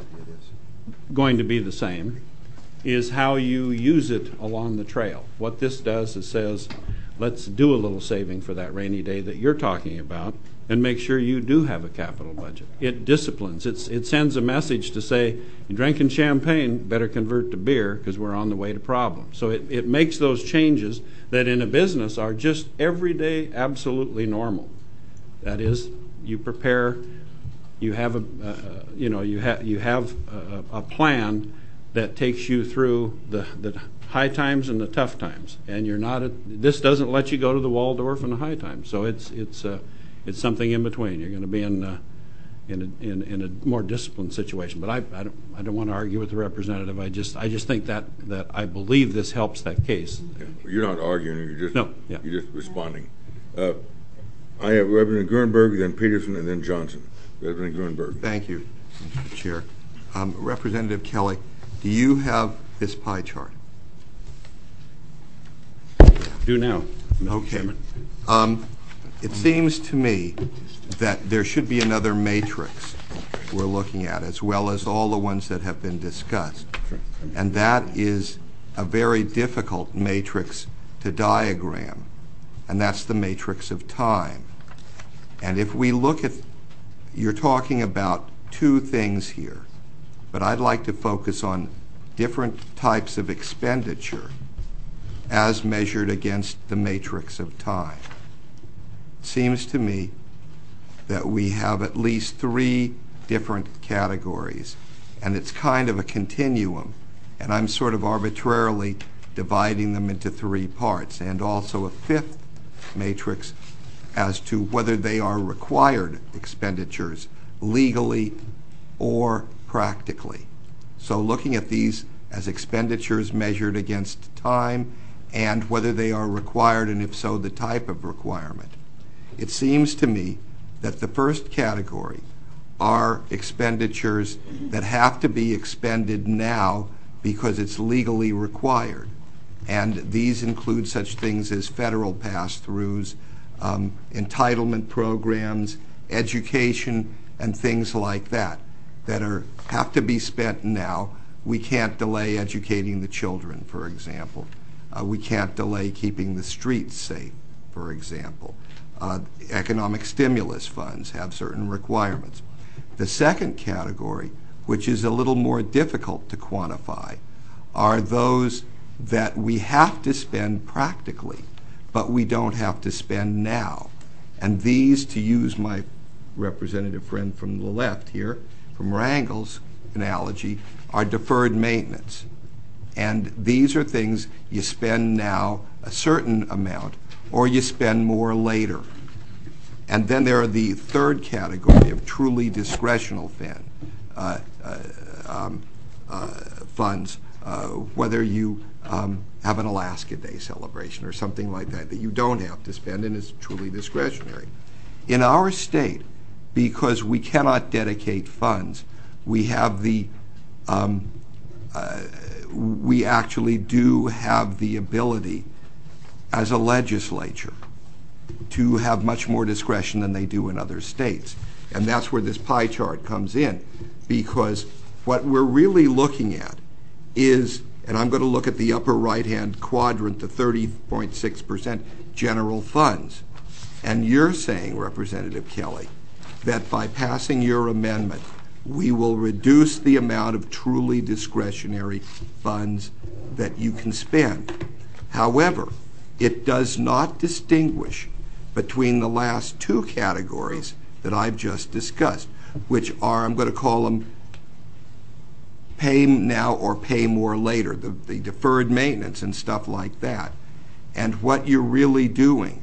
B: going to be the same is how you use it along the trail. What this does is says, let's do a little saving for that rainy day that you're talking about, and make sure you do have a capital budget. It disciplines. It's, it sends a message to say, you're drinking champagne, better convert to beer because we're on the way to problems. So it, it makes those changes that in a business are just everyday, absolutely normal. That is, you prepare, you have a, uh, you know, you, ha- you have a, a plan that takes you through the, the high times and the tough times. And you're not, a, this doesn't let you go to the Waldorf in the high times. So it's, it's, uh, It's something in between. You're going to be in uh, in, a, in in a more disciplined situation. But I, I don't I don't want to argue with the representative. I just I just think that that I believe this helps that case.
A: Okay. You're not arguing. You're just
B: no. Yeah.
A: You're just responding. Uh, I have Representative Gruenberg, then Peterson, and then Johnson. Representative Gruenberg.
H: Thank you, Mister Chair. Um, Representative Kelly, do you have this pie chart?
B: Do now, Mister
H: Okay.
B: Chairman.
H: Um, It seems to me that there should be another matrix we're looking at, as well as all the ones that have been discussed. And that is a very difficult matrix to diagram, and that's the matrix of time. And if we look at, you're talking about two things here, but I'd like to focus on different types of expenditure as measured against the matrix of time. Seems to me that we have at least three different categories, and it's kind of a continuum, and I'm sort of arbitrarily dividing them into three parts, and also a fifth matrix as to whether they are required expenditures legally or practically. So looking at these as expenditures measured against time and whether they are required, and if so, the type of requirement. It seems to me that the first category are expenditures that have to be expended now because it's legally required. And these include such things as federal pass-throughs, um, entitlement programs, education, and things like that, that are have to be spent now. We can't delay educating the children, for example. Uh, we can't delay keeping the streets safe, for example. Uh, economic stimulus funds have certain requirements. The second category, which is a little more difficult to quantify, are those that we have to spend practically. but we don't have to spend now. And these, to use my representative friend from the left here, from Wrangel's analogy, are deferred maintenance. And these are things you spend now a certain amount, or you spend more later. And then there are the third category of truly discretional fin, uh, uh, um, uh, funds, uh, whether you um, have an Alaska Day celebration or something like that, that you don't have to spend and is truly discretionary. In our state, because we cannot dedicate funds, we have the, um, uh, we actually do have the ability as a legislature to have much more discretion than they do in other states. And that's where this pie chart comes in, because what we're really looking at is, and I'm going to look at the upper right-hand quadrant, the thirty point six percent general funds. And you're saying, Representative Kelly, that by passing your amendment, we will reduce the amount of truly discretionary funds that you can spend. However, it does not distinguish between the last two categories that I've just discussed, which are, I'm going to call them pay now or pay more later, the, the deferred maintenance and stuff like that. And what you're really doing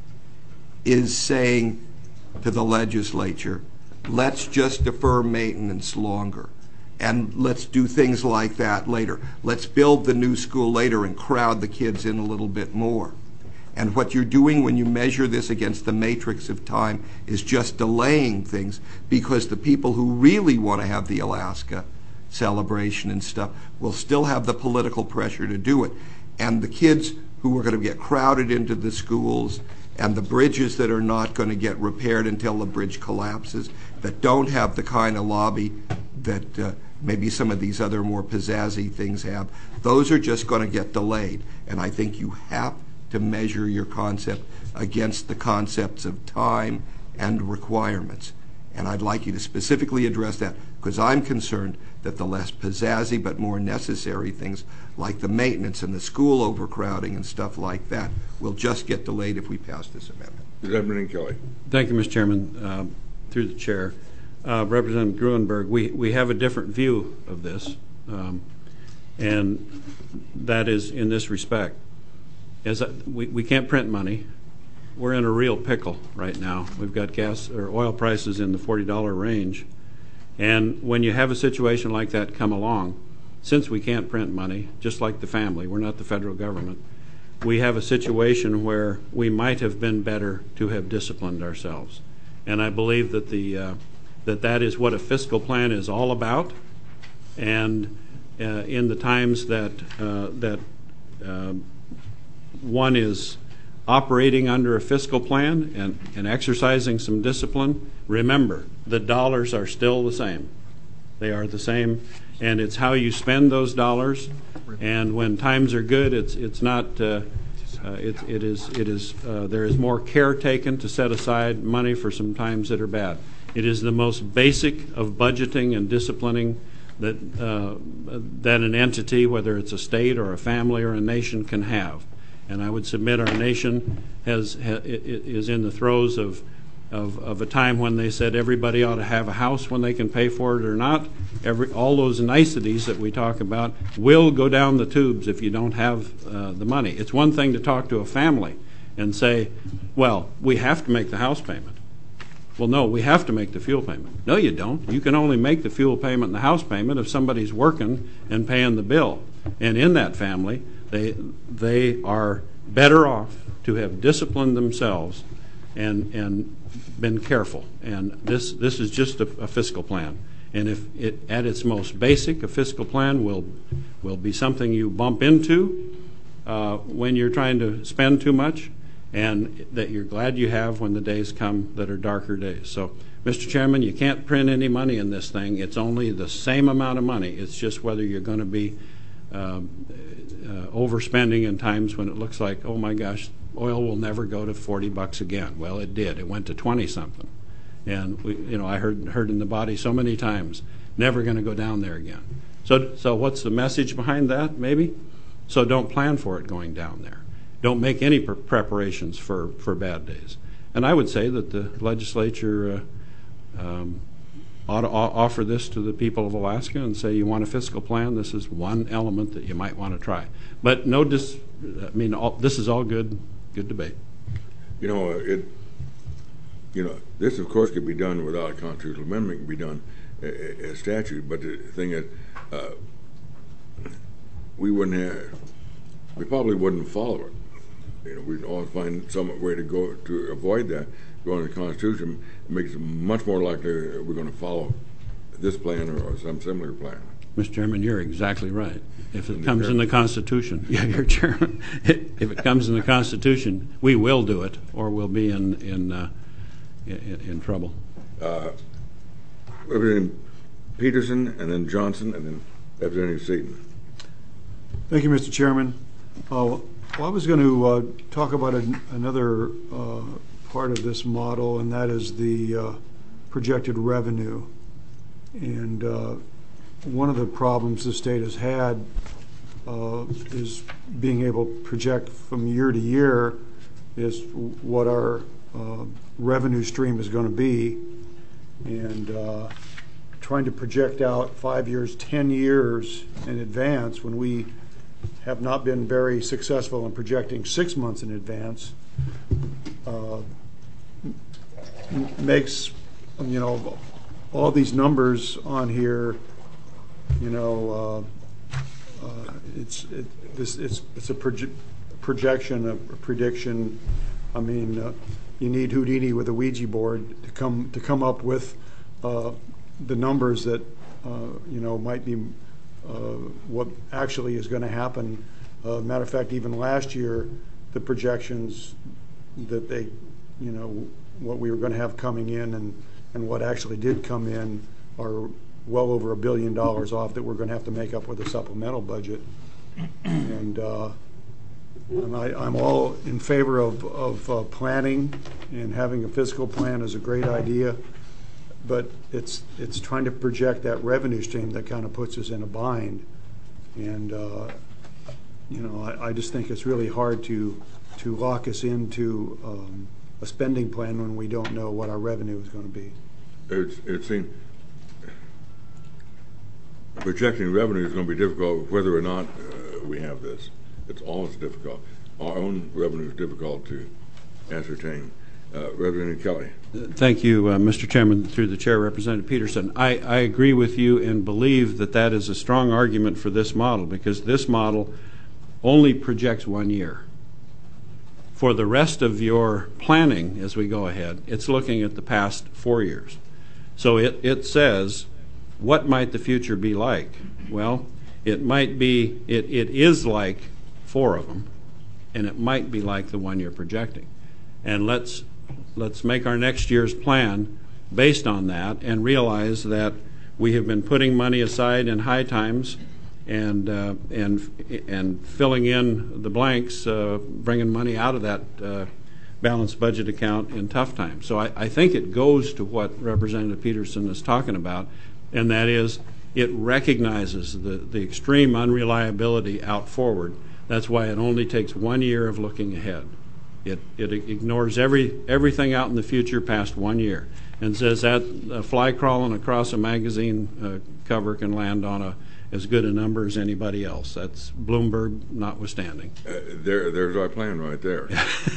H: is saying to the legislature, let's just defer maintenance longer, and let's do things like that later. Let's build the new school later and crowd the kids in a little bit more. And what you're doing when you measure this against the matrix of time is just delaying things, because the people who really want to have the Alaska celebration and stuff will still have the political pressure to do it. And the kids who are going to get crowded into the schools, and the bridges that are not going to get repaired until the bridge collapses, that don't have the kind of lobby that uh, maybe some of these other more pizzazzy things have, those are just going to get delayed. And I think you have to measure your concept against the concepts of time and requirements. And I'd like you to specifically address that, because I'm concerned that the less pizzazzy but more necessary things like the maintenance and the school overcrowding and stuff like that will just get delayed if we pass this amendment.
A: Representative Kelly.
B: Thank you, Mister Chairman. Uh, through the chair. Uh, Representative Gruenberg, we, we have a different view of this, um, and that is in this respect. As a, we, we can't print money. We're in a real pickle right now. We've got gas or oil prices in the forty dollar range. And when you have a situation like that come along, since we can't print money, just like the family, we're not the federal government, we have a situation where we might have been better to have disciplined ourselves. And I believe that the uh, that that is what a fiscal plan is all about. And uh, in the times that uh, that uh, one is operating under a fiscal plan and, and exercising some discipline, remember, the dollars are still the same. They are the same, and it's how you spend those dollars. And when times are good, it's it's not. Uh, uh, it, it is it is uh, there is more care taken to set aside money for some times that are bad. It is the most basic of budgeting and disciplining that uh, that an entity, whether it's a state or a family or a nation, can have. And I would submit our nation has ha, is in the throes of, of of a time when they said everybody ought to have a house when they can pay for it or not. Every all those niceties that we talk about will go down the tubes if you don't have uh, the money. It's one thing to talk to a family and say, well, we have to make the house payment. Well, no, we have to make the fuel payment. No, you don't. You can only make the fuel payment and the house payment if somebody's working and paying the bill. And in that family, they they are better off to have disciplined themselves and and been careful. And this this is just a, a fiscal plan. And if it at its most basic, a fiscal plan will will be something you bump into uh, when you're trying to spend too much, and that you're glad you have when the days come that are darker days. So, Mister Chairman, you can't print any money in this thing. It's only the same amount of money. It's just whether you're going to be um, uh, overspending in times when it looks like, oh my gosh, oil will never go to forty bucks again. Well, it did. It went to twenty something. And we, you know, I heard heard in the body so many times, never going to go down there again. So, so what's the message behind that? Maybe. So don't plan for it going down there. don't make any pre- preparations for, for bad days. And I would say that the legislature uh, um, ought to o- offer this to the people of Alaska and say, you want a fiscal plan, this is one element that you might want to try. But no, dis- I mean, all, this is all good, good debate.
A: You know, uh, it. You know, this of course could be done without a constitutional amendment. It can be done as statute. But the thing is, uh, we wouldn't have. We probably wouldn't follow it. You know, we'd always find some way to go to avoid that. Going to the Constitution makes it much more likely we're going to follow this plan or, or some similar plan.
B: Mister Chairman, you're exactly right. If it comes in the Constitution, yeah, you're Chairman. If it comes in the Constitution, we will do it, or we'll be in in uh, in, in trouble. Uh,
A: Representative Peterson, and then Johnson, and then Representative Seaton.
I: Thank you, Mister Chairman. Uh, well, I was going to uh, talk about an, another uh, part of this model, and that is the uh, projected revenue. And uh, one of the problems the state has had uh, is being able to project from year to year is what our uh, revenue stream is going to be. And uh, trying to project out five years, ten years in advance when we have not been very successful in projecting six months in advance uh, makes, you know, all these numbers on here, you know, uh, uh, it's it, this it's it's a proje- projection, a prediction. I mean, uh, you need Houdini with a Ouija board to come to come up with uh, the numbers that uh, you know might be uh, what actually is going to happen. Uh, matter of fact, even last year, the projections that they, you know, what we were going to have coming in and and what actually did come in are well over a billion dollars off that we're going to have to make up with a supplemental budget. And, uh, and I, I'm all in favor of, of uh, planning, and having a fiscal plan is a great idea, but it's it's trying to project that revenue stream that kind of puts us in a bind. And uh, you know, I, I just think it's really hard to to lock us into um, a spending plan when we don't know what our revenue is going to be.
A: It's, it seems projecting revenue is going to be difficult whether or not uh, we have this. It's always difficult. Our own revenue is difficult to ascertain. Uh, Representative Kelly.
B: Thank you, uh, Mister Chairman. Through the chair, Representative Peterson. I, I agree with you and believe that that is a strong argument for this model, because this model only projects one year. For the rest of your planning as we go ahead, it's looking at the past four years. So it, it says, what might the future be like? Well, it might be, it, it is like four of them, and it might be like the one you're projecting. And let's let's make our next year's plan based on that, and realize that we have been putting money aside in high times and uh, and and filling in the blanks, uh, bringing money out of that uh, balanced budget account in tough times. So I, I think it goes to what Representative Peterson is talking about, and that is it recognizes the, the extreme unreliability out forward. That's why it only takes one year of looking ahead. It, it ignores every everything out in the future past one year, and says that a fly crawling across a magazine uh, cover can land on a as good a number as anybody else. That's Bloomberg notwithstanding.
A: Uh, there, there's our plan right there.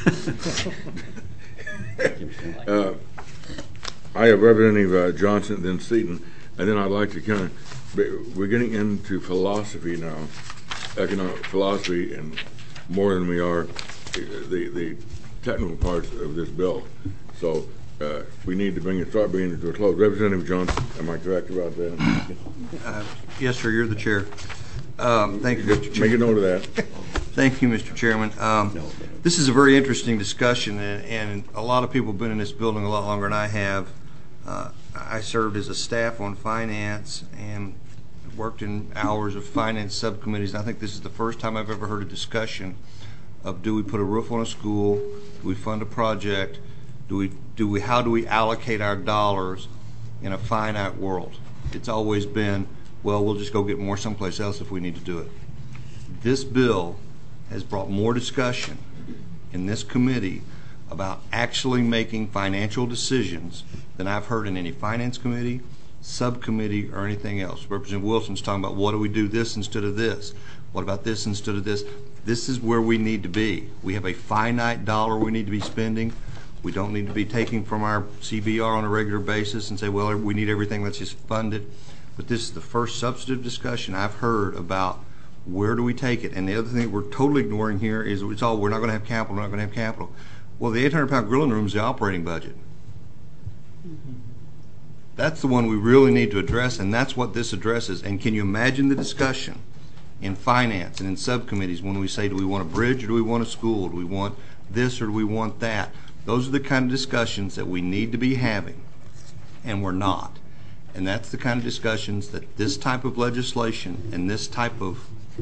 A: uh, I have Representative uh, Johnson, then Seaton, and then I'd like to kind of, we're getting into philosophy now, economic philosophy, and more than we are the the technical parts of this bill. So uh, we need to bring it, start bringing it to a close. Representative Johnson, am I correct about that?
G: Uh, yes, sir. You're the chair. Um, thank you, Mister Chairman.
A: Make a note of that.
G: Thank you, Mister Chairman. Um, this is a very interesting discussion, and, and a lot of people have been in this building a lot longer than I have. Uh, I served as a staff on finance and worked in hours of finance subcommittees. And I think this is the first time I've ever heard a discussion of, do we put a roof on a school, do we fund a project, do we do we how do we allocate our dollars in a finite world? It's always been, well, we'll just go get more someplace else if we need to do it. This bill has brought more discussion in this committee about actually making financial decisions than I've heard in any finance committee, subcommittee, or anything else. Representative Wilson's talking about, what do we do this instead of this? What about this instead of this? This is where we need to be. We have a finite dollar we need to be spending. We don't need to be taking from our C B R on a regular basis and say, well, we need everything, let's just fund it. But this is the first substantive discussion I've heard about where do we take it. And the other thing that we're totally ignoring here is it's all, we're not going to have capital, we're not going to have capital. Well, the eight hundred pound gorilla in the room is the operating budget. Mm-hmm. That's the one we really need to address, and that's what this addresses. And can you imagine the discussion in finance and in subcommittees when we say, do we want a bridge or do we want a school? Do we want this or do we want that? Those are the kind of discussions that we need to be having, and we're not. And that's the kind of discussions that this type of legislation and this type of,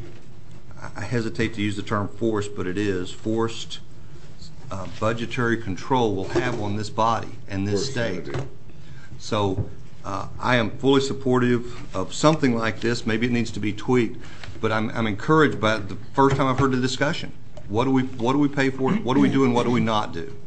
G: I hesitate to use the term forced, but it is, forced uh, budgetary control will have on this body and this state. So uh, I am fully supportive of something like this. Maybe it needs to be tweaked, but I'm, I'm encouraged by the first time I've heard the discussion. What do we, what do we pay for? What do we do and what do we not do?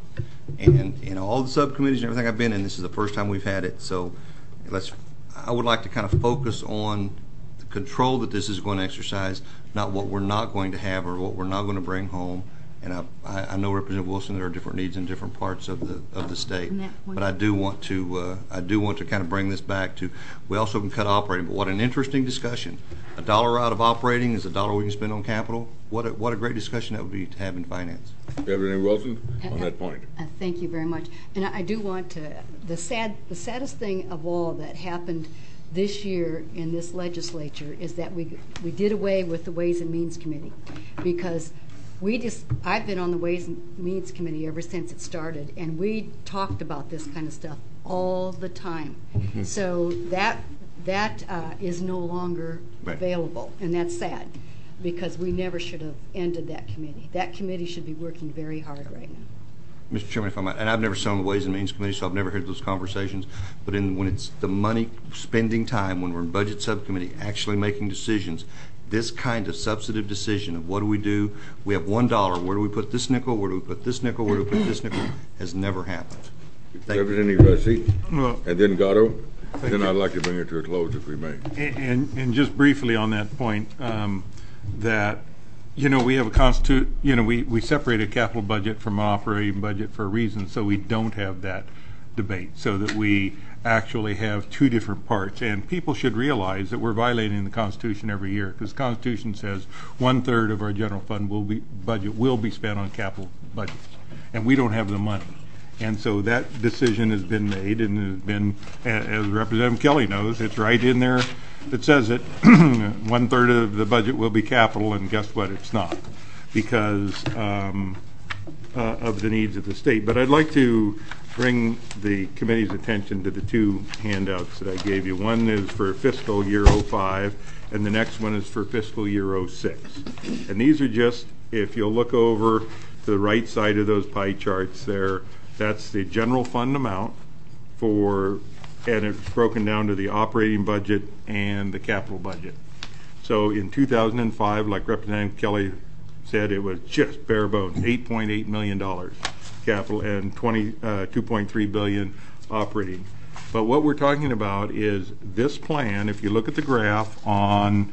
G: And in all the subcommittees and everything I've been in, this is the first time we've had it. So let's, I would like to kind of focus on the control that this is going to exercise, not what we're not going to have or what we're not going to bring home. And I, I know Representative Wilson, there are different needs in different parts of the of the state, but I do want to uh, I do want to kind of bring this back to. We also can cut operating, but what an interesting discussion! A dollar out of operating is a dollar we can spend on capital. What a, what a great discussion that would be to have in finance.
A: Representative Wilson, on that point.
D: Uh, thank you very much. And I, I do want to. The sad the saddest thing of all that happened this year in this legislature is that we we did away with the Ways and Means Committee, because we just, I've been on the Ways and Means Committee ever since it started, and we talked about this kind of stuff all the time. Mm-hmm. So that that uh, is no longer right. available, and that's sad, because we never should have ended that committee. That committee should be working very hard right now.
G: Mister Chairman, if I might, and I've never sat on the Ways and Means Committee, so I've never heard those conversations, but in, when it's the money spending time, when we're in Budget Subcommittee actually making decisions, this kind of substantive decision of what do we do, we have one dollar, where do we put this nickel, where do we put this nickel, where do we put this nickel, has never happened. Thank
A: Representative Russi,
F: Well,
A: and then Gatto, and then I'd like to bring it to a close if we may.
F: And, and just briefly on that point, um, that, you know, we have a constitu, you know, we, we separate a capital budget from an operating budget for a reason, so we don't have that debate, so that we actually have two different parts. And people should realize that we're violating the Constitution every year, because the Constitution says one third of our general fund will be budget will be spent on capital budgets, and we don't have the money. And so that decision has been made, and has been, as Representative Kelly knows, it's right in there that says that one third of the budget will be capital, and guess what? It's not, because um, uh, of the needs of the state. But I'd like to bring the committee's attention to the two handouts that I gave you. One is for fiscal year oh five, and the next one is for fiscal year oh six. And these are just, if you'll look over to the right side of those pie charts there, that's the general fund amount for, and it's broken down to the operating budget and the capital budget. So in two thousand five, like Representative Kelly said, it was just bare bones, eight point eight million dollars capital and two point three billion dollars operating. But what we're talking about is this plan. If you look at the graph on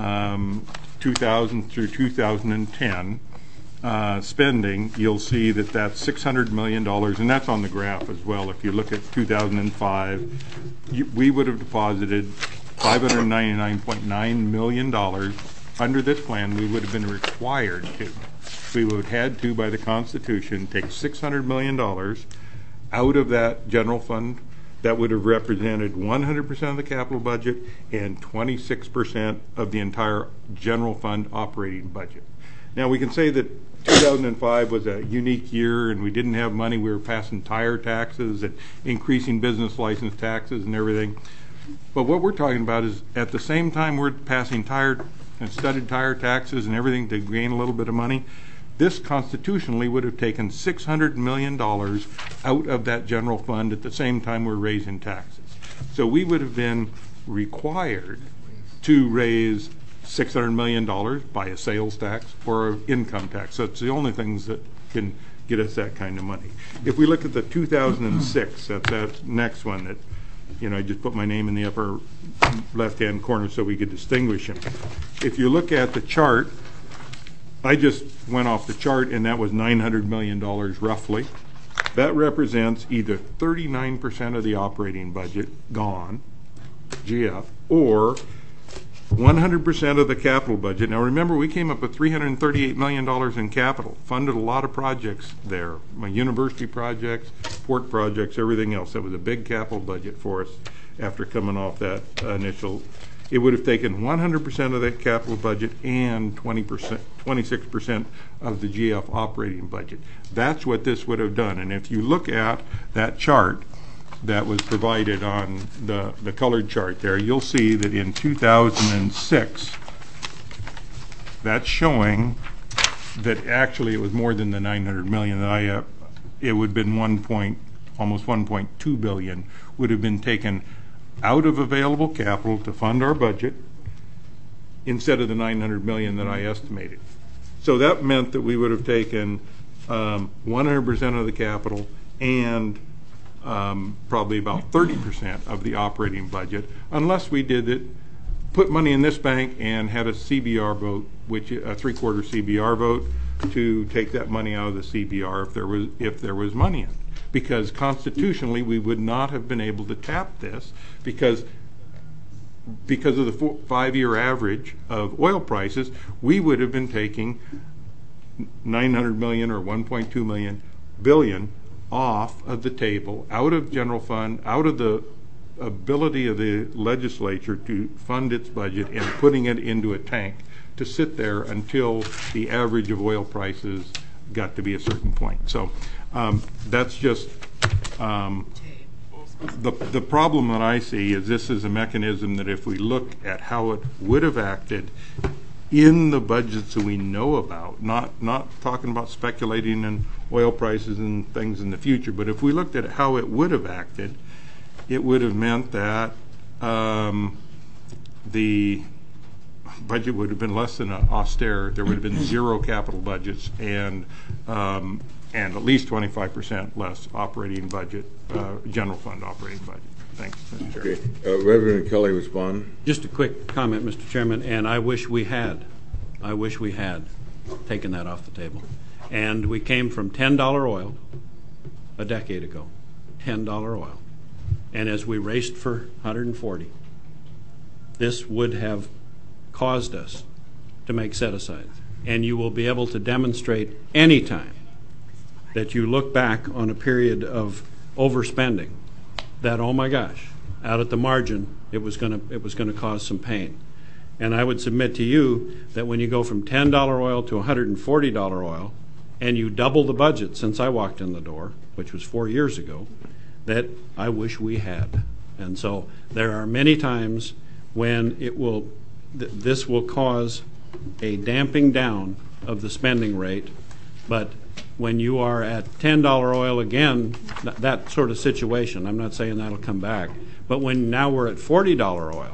F: um, two thousand through two thousand ten uh, spending, you'll see that that's six hundred million dollars, and that's on the graph as well. If you look at two thousand five, you, we would have deposited five hundred ninety-nine point nine million dollars. Under this plan, we would have been required to. We would have had to, by the Constitution, take six hundred million dollars out of that general fund. That would have represented one hundred percent of the capital budget and twenty-six percent of the entire general fund operating budget. Now, we can say that two thousand five was a unique year and we didn't have money. We were passing tire taxes and increasing business license taxes and everything. But what we're talking about is, at the same time we're passing tire and studded tire taxes and everything to gain a little bit of money, this constitutionally would have taken six hundred million dollars out of that general fund at the same time we're raising taxes. So we would have been required to raise six hundred million dollars by a sales tax or an income tax. So it's the only things that can get us that kind of money. If we look at the two thousand six, that's that next one that, you know, I just put my name in the upper left-hand corner so we could distinguish them. If you look at the chart, I just went off the chart, and that was nine hundred million dollars roughly. That represents either thirty-nine percent of the operating budget gone, G F, or one hundred percent of the capital budget. Now remember, we came up with three hundred thirty-eight million dollars in capital, funded a lot of projects there, my university projects, port projects, everything else. That was a big capital budget for us after coming off that uh, initial. It would have taken one hundred percent of that capital budget and twenty percent, twenty-six percent of the G F operating budget. That's what this would have done. And if you look at that chart that was provided on the, the colored chart there, you'll see that in two thousand six, that's showing that actually it was more than the nine hundred million that I, uh, it would have been one point, almost one point two billion would have been taken out of available capital to fund our budget instead of the nine hundred million that I estimated. So that meant that we would have taken um, one hundred percent of the capital and um, probably about thirty percent of the operating budget, unless we did it, put money in this bank and had a C B R vote, which a three-quarter C B R vote to take that money out of the C B R if there was if there was money in it. Because constitutionally we would not have been able to tap this because because of the four, five-year average of oil prices, we would have been taking nine hundred million or one point two million billion off of the table, out of general fund, out of the ability of the legislature to fund its budget and putting it into a tank to sit there until the average of oil prices got to be a certain point. So um, that's just um, the the problem that I see is this is a mechanism that if we look at how it would have acted in the budgets that we know about, not not talking about speculating in oil prices and things in the future, but if we looked at how it would have acted, it would have meant that um, the budget would have been less than austere. There would have been zero capital budgets and um, and at least twenty-five percent less operating budget, uh, general fund operating budget. Thanks, Mister Chair.
A: Okay, uh, Reverend Kelly, respond.
B: Just a quick comment, Mister Chairman, and I wish we had, I wish we had taken that off the table. And we came from ten dollar oil a decade ago, ten dollar oil. And as we raced for one hundred forty, this would have caused us to make set-asides. And you will be able to demonstrate anytime that you look back on a period of overspending that, oh my gosh, out at the margin, it was going to it was going to cause some pain. And I would submit to you that when you go from ten dollar oil to one hundred forty dollar oil, and you double the budget since I walked in the door, which was four years ago, that I wish we had. And so there are many times when it will, th this will cause a damping down of the spending rate, but when you are at ten dollar oil again, th that sort of situation, I'm not saying that'll come back, but when now we're at forty dollar oil,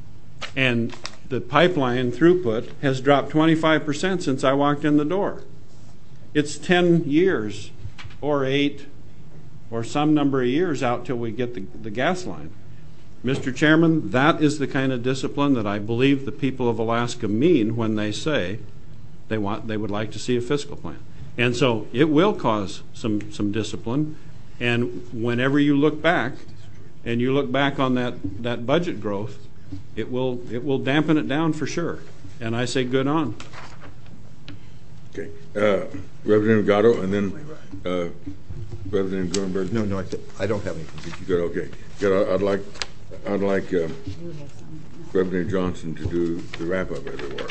B: and the pipeline throughput has dropped twenty-five percent since I walked in the door. It's ten years or eight or some number of years out till we get the, the gas line. Mister Chairman, that is the kind of discipline that I believe the people of Alaska mean when they say they want, they would like to see a fiscal plan. And so it will cause some, some discipline, and whenever you look back, and you look back on that, that budget growth, it will, it will dampen it down for sure. And I say good on.
A: Okay, uh, Representative Gatto, and then uh, Representative Gruenberg.
H: No, no, I, I don't have anything.
A: Good, okay. Good. I'd like, I'd like uh, Representative Johnson to do the wrap-up, as it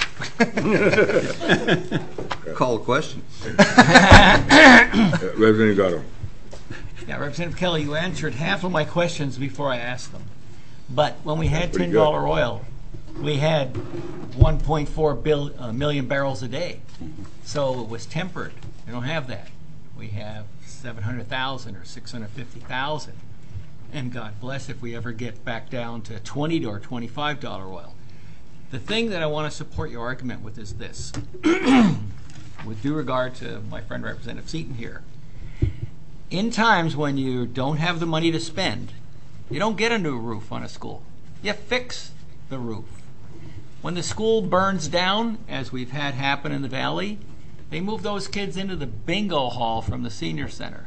A: were.
G: Call a question.
A: uh, Representative Gatto.
E: Yeah, Representative Kelly, you answered half of my questions before I asked them. But when we had
A: pretty
E: ten dollar oil, we had one point four bill, uh, million barrels a day. So it was tempered. We don't have that. We have seven hundred thousand or six hundred fifty thousand. And God bless if we ever get back down to twenty or twenty-five dollar oil. The thing that I want to support your argument with is this. with due regard to my friend Representative Seaton here, in times when you don't have the money to spend, you don't get a new roof on a school. You fix the roof. When the school burns down, as we've had happen in the Valley, they move those kids into the bingo hall from the senior center.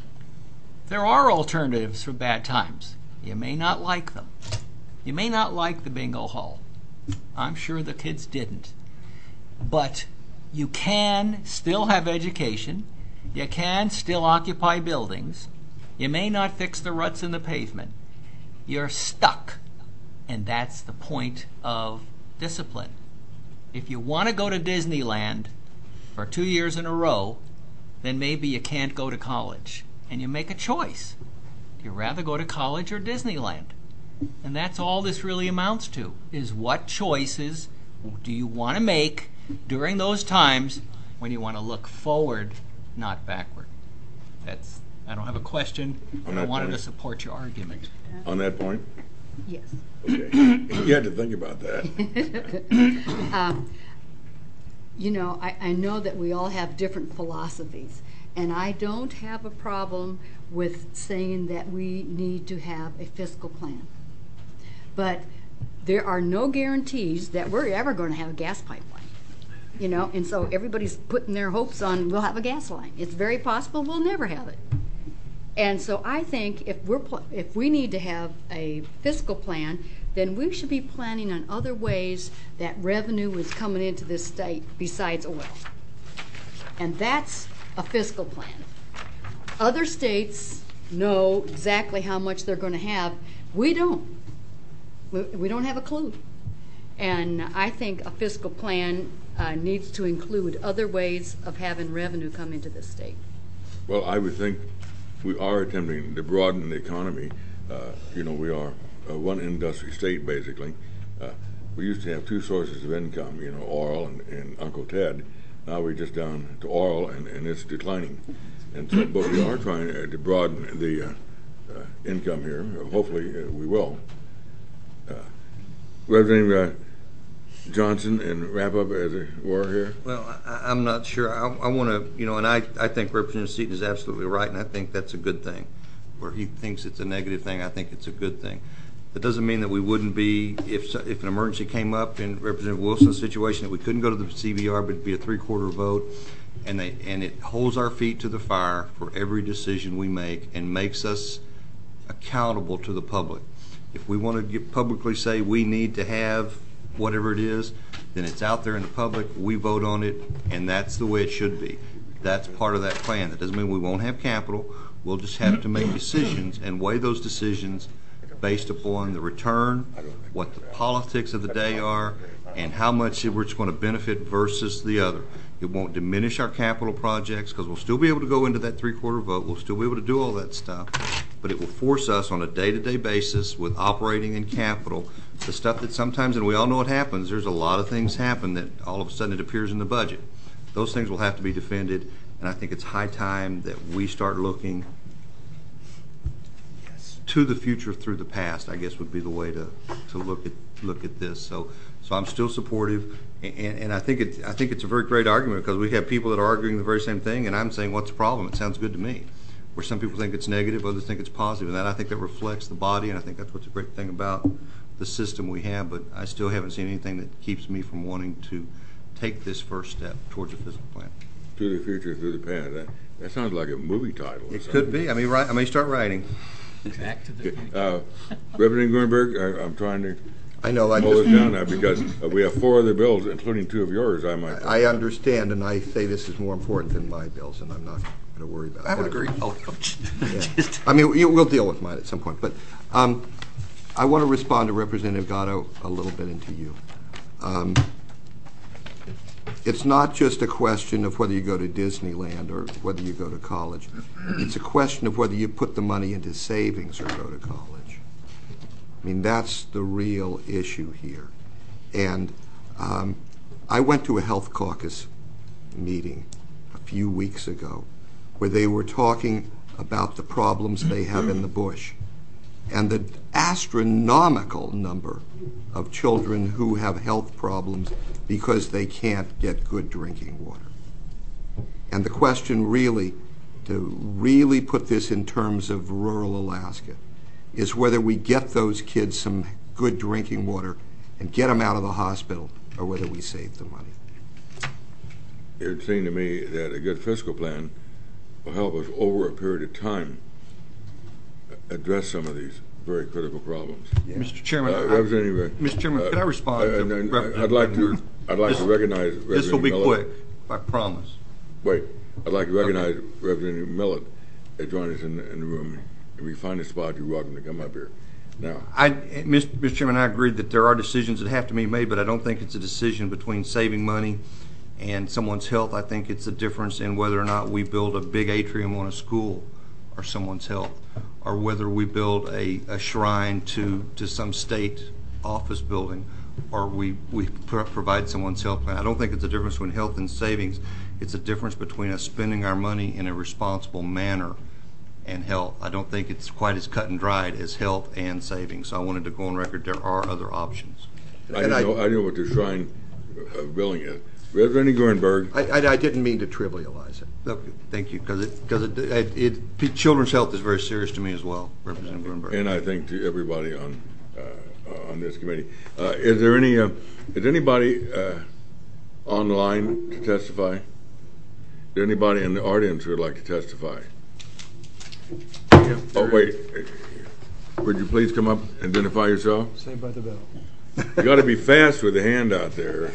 E: There are alternatives for bad times. You may not like them. You may not like the bingo hall. I'm sure the kids didn't. But you can still have education. You can still occupy buildings. You may not fix the ruts in the pavement. You're stuck. And that's the point of discipline. If you want to go to Disneyland for two years in a row, then maybe you can't go to college. And you make a choice. Do you rather go to college or Disneyland? And that's all this really amounts to, is what choices do you want to make during those times when you want to look forward, not backward. That's, I don't have a question, but I wanted to support your argument.
A: On that point?
D: Yes.
A: Okay. You had to think about that.
D: um, you know, I, I know that we all have different philosophies, and I don't have a problem with saying that we need to have a fiscal plan. But there are no guarantees that we're ever going to have a gas pipeline. You know, and so everybody's putting their hopes on we'll have a gas line. It's very possible we'll never have it. And so I think if we're pl- if we need to have a fiscal plan, then we should be planning on other ways that revenue is coming into this state besides oil. And that's a fiscal plan. Other states know exactly how much they're going to have. We don't. We, we don't have a clue. And I think a fiscal plan uh, needs to include other ways of having revenue come into the state.
A: Well, I would think we are attempting to broaden the economy. Uh, you know, we are uh, one industry state, basically. Uh, we used to have two sources of income, you know, oil and, and Uncle Ted. Now we're just down to oil, and, and it's declining. And so, but we are trying uh, to broaden the uh, uh, income here. Hopefully uh, we will. Uh, Representative uh, Johnson, and wrap up as it were here.
G: Well, I, I'm not sure. I, I want to, you know, and I, I think Representative Seaton is absolutely right, and I think that's a good thing. Where he thinks it's a negative thing, I think it's a good thing. That doesn't mean that we wouldn't be, if if an emergency came up in Representative Wilson's situation, that we couldn't go to the C B R, but it'd be a three-quarter vote, and they and it holds our feet to the fire for every decision we make and makes us accountable to the public. If we want to get publicly say we need to have whatever it is, then it's out there in the public, we vote on it, and that's the way it should be. That's part of that plan. That doesn't mean we won't have capital. We'll just have to make decisions and weigh those decisions based upon the return, what the politics of the day are, and how much we're going to benefit versus the other. It won't diminish our capital projects because we'll still be able to go into that three-quarter vote. We'll still be able to do all that stuff. But it will force us on a day-to-day basis with operating and capital, the stuff that sometimes, and we all know what happens, there's a lot of things happen that all of a sudden it appears in the budget. Those things will have to be defended, and I think it's high time that we start looking to the future through the past, I guess would be the way to, to look at look at this. So so I'm still supportive, and, and I think it I think it's a very great argument because we have people that are arguing the very same thing, and I'm saying, what's the problem? It sounds good to me. Where some people think it's negative, others think it's positive, and that I think that reflects the body, and I think that's what's a great thing about the system we have. But I still haven't seen anything that keeps me from wanting to take this first step towards a fiscal plan.
A: To the future, through the past. That, that sounds like a movie title.
G: It could be. I mean, right, I may start writing.
E: Back to the
A: Uh, Representative Grunberg, I, I'm trying to
H: I know, I
A: pull this
H: just,
A: down now because uh, we have four other bills, including two of yours. I might.
H: I understand, and I say this is more important than my bills, and I'm not going to worry about that.
G: I would agree. Oh,
H: Yeah. I mean, you- we'll deal with mine at some point, but um, I want to respond to Representative Gatto a little bit and to you. Um, It's not just a question of whether you go to Disneyland or whether you go to college. It's a question of whether you put the money into savings or go to college. I mean, that's the real issue here. And um, I went to a health caucus meeting a few weeks ago where they were talking about the problems they have in the bush and the astronomical number of children who have health problems because they can't get good drinking water. And the question really, to really put this in terms of rural Alaska, is whether we get those kids some good drinking water and get them out of the hospital, or whether we save the money.
A: It would seem to me that a good fiscal plan will help us over a period of time address some of these very critical problems.
G: Yeah. Mister Chairman,
A: uh,
G: I,
A: Representative,
G: Mister Chairman,
A: uh,
G: could I respond?
A: uh,
G: to
A: and, and
G: Representative
A: I'd like to.
G: Gruenberg?
A: I'd like
G: this,
A: to recognize.
G: This will be
A: Millett.
G: quick, I promise.
A: Wait, I'd like to recognize okay. Representative Millett that joined us in, in the room. If we find a spot, you're welcome to come up here. Now,
G: I, Mister Chairman, I agree that there are decisions that have to be made, but I don't think it's a decision between saving money and someone's health. I think it's a difference in whether or not we build a big atrium on a school or someone's health, or whether we build a, a shrine to, to some state office building, or we, we pro provide someone's health plan. I don't think it's a difference between health and savings. It's a difference between us spending our money in a responsible manner and health. I don't think it's quite as cut and dried as health and savings. So I wanted to go on record there are other options.
A: I didn't, I, know, I didn't know what the shrine uh, building is. Representative Gruenberg.
H: I, I, I didn't mean to trivialize it.
G: Okay, thank you, because it, because it, it, it, children's health is very serious to me as well, Representative Gruenberg.
A: And I think to everybody on uh, on this committee. Uh, is there any? Uh, is anybody uh, online to testify? Is there anybody in the audience who would like to testify? Oh wait, would you please come up and identify yourself?
I: Saved by the bell.
A: You got to be fast with the hand out there.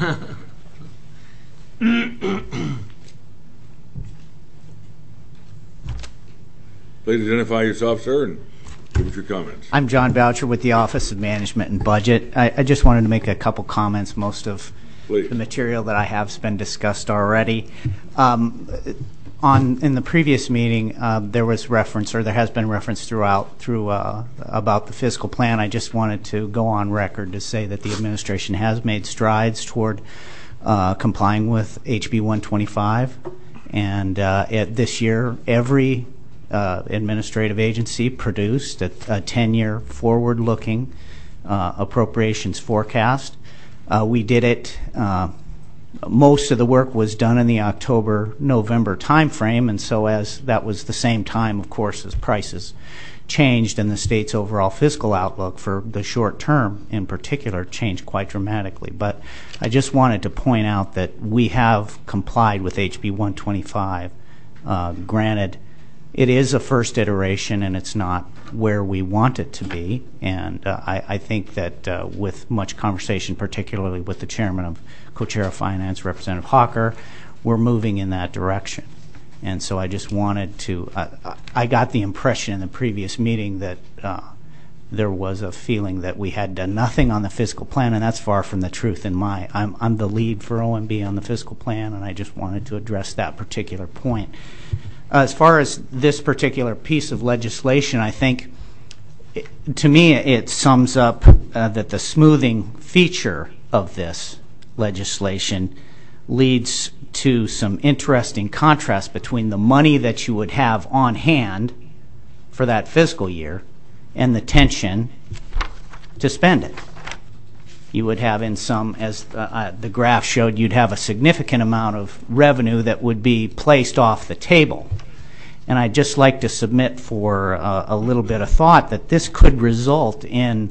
A: Please identify yourself, sir, and give us your comments.
J: I'm John Boucher with the Office of Management and Budget. I, I just wanted to make a couple comments. Most of Please. the material that I have has been discussed already. Um, on in the previous meeting, uh, there was reference, or there has been reference throughout, through uh, about the fiscal plan. I just wanted to go on record to say that the administration has made strides toward uh, complying with H B one twenty-five, and uh, at this year, every uh, administrative agency produced a, a ten-year forward-looking uh, appropriations forecast. Uh, we did it. Uh, Most of the work was done in the October-November timeframe, and so as that was the same time, of course, as prices changed and the state's overall fiscal outlook for the short term in particular changed quite dramatically. But I just wanted to point out that we have complied with H B one twenty-five. Uh, granted, it is a first iteration and it's not where we want it to be, and uh, I, I think that uh, with much conversation, particularly with the chairman of co-chair of finance, Representative Hawker, we're moving in that direction. And so I just wanted to, uh, I got the impression in the previous meeting that uh, there was a feeling that we had done nothing on the fiscal plan, and that's far from the truth in my, I'm, I'm the lead for O M B on the fiscal plan, and I just wanted to address that particular point. Uh, as far as this particular piece of legislation, I think, it, to me, it sums up uh, that the smoothing feature of this legislation leads to some interesting contrast between the money that you would have on hand for that fiscal year and the tension to spend it. You would have in some, as uh, uh, the graph showed, you'd have a significant amount of revenue that would be placed off the table. And I'd just like to submit for uh, a little bit of thought that this could result in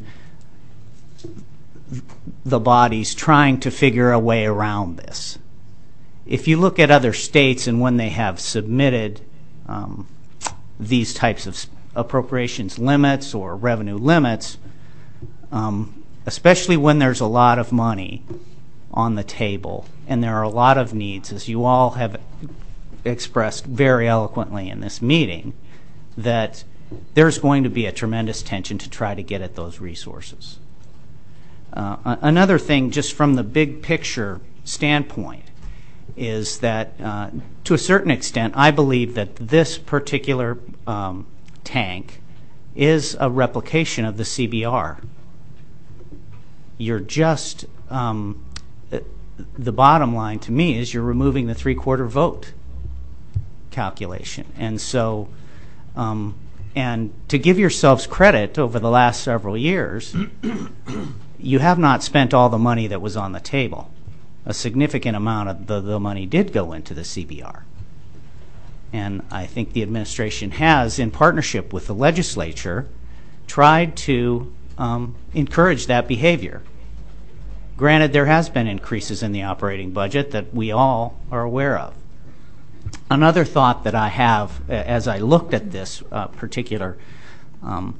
J: the bodies trying to figure a way around this. If you look at other states and when they have submitted um, these types of appropriations limits or revenue limits, um, especially when there's a lot of money on the table and there are a lot of needs, as you all have expressed very eloquently in this meeting, that there's going to be a tremendous tension to try to get at those resources. Uh, another thing, just from the big picture standpoint, is that uh, to a certain extent, I believe that this particular um, tank is a replication of the C B R. You're just, um, the bottom line to me is you're removing the three-quarter vote calculation. And so, um, and to give yourselves credit over the last several years, you have not spent all the money that was on the table. a significant amount of the, the money did go into the C B R. And I think the administration has, in partnership with the legislature, tried to um, encourage that behavior. Granted, there has been increases in the operating budget that we all are aware of. Another thought that I have uh, as I looked at this uh, particular um,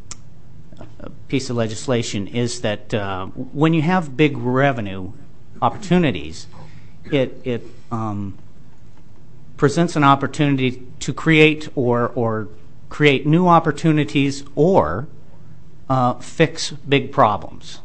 J: piece of legislation is that uh, when you have big revenue opportunities, it, it um, presents an opportunity to create or, or create new opportunities or uh, fix big problems.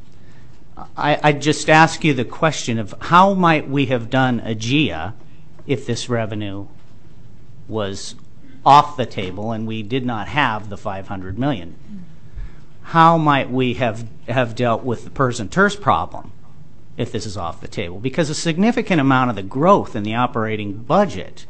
J: I, I just ask you the question of how might we have done A G I A if this revenue was off the table and we did not have the five hundred million dollars? How might we have, have dealt with the PERS and TERS problem if this is off the table? Because a significant amount of the growth in the operating budget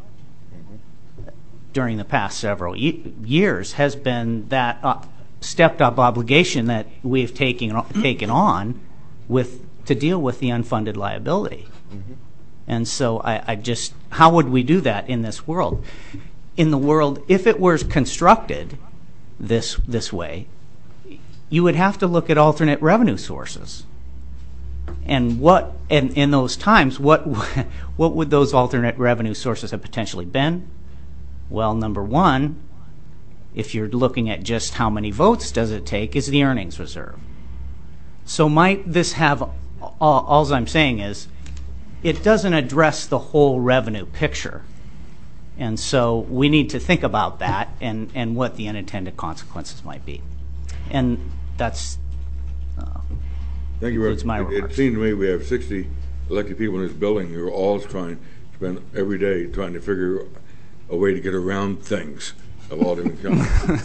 J: during the past several ye- years has been that uh, stepped-up obligation that we've taken, taken on with to deal with the unfunded liability. Mm-hmm. And so I, I just, how would we do that in this world? In the world, if it were constructed this this way, you would have to look at alternate revenue sources. And what, and in those times, what what would those alternate revenue sources have potentially been? Well, number one, if you're looking at just how many votes does it take, is the earnings reserve. So might this have, all, all I'm saying is, it doesn't address the whole revenue picture. And so we need to think about that and, and what the unintended consequences might be. And that's uh,
A: Thank you, Rick.
J: my
A: It,
J: remarks.
A: it seems to me we have sixty elected people in this building who are all trying to spend every day trying to figure a way to get around things of all different kinds.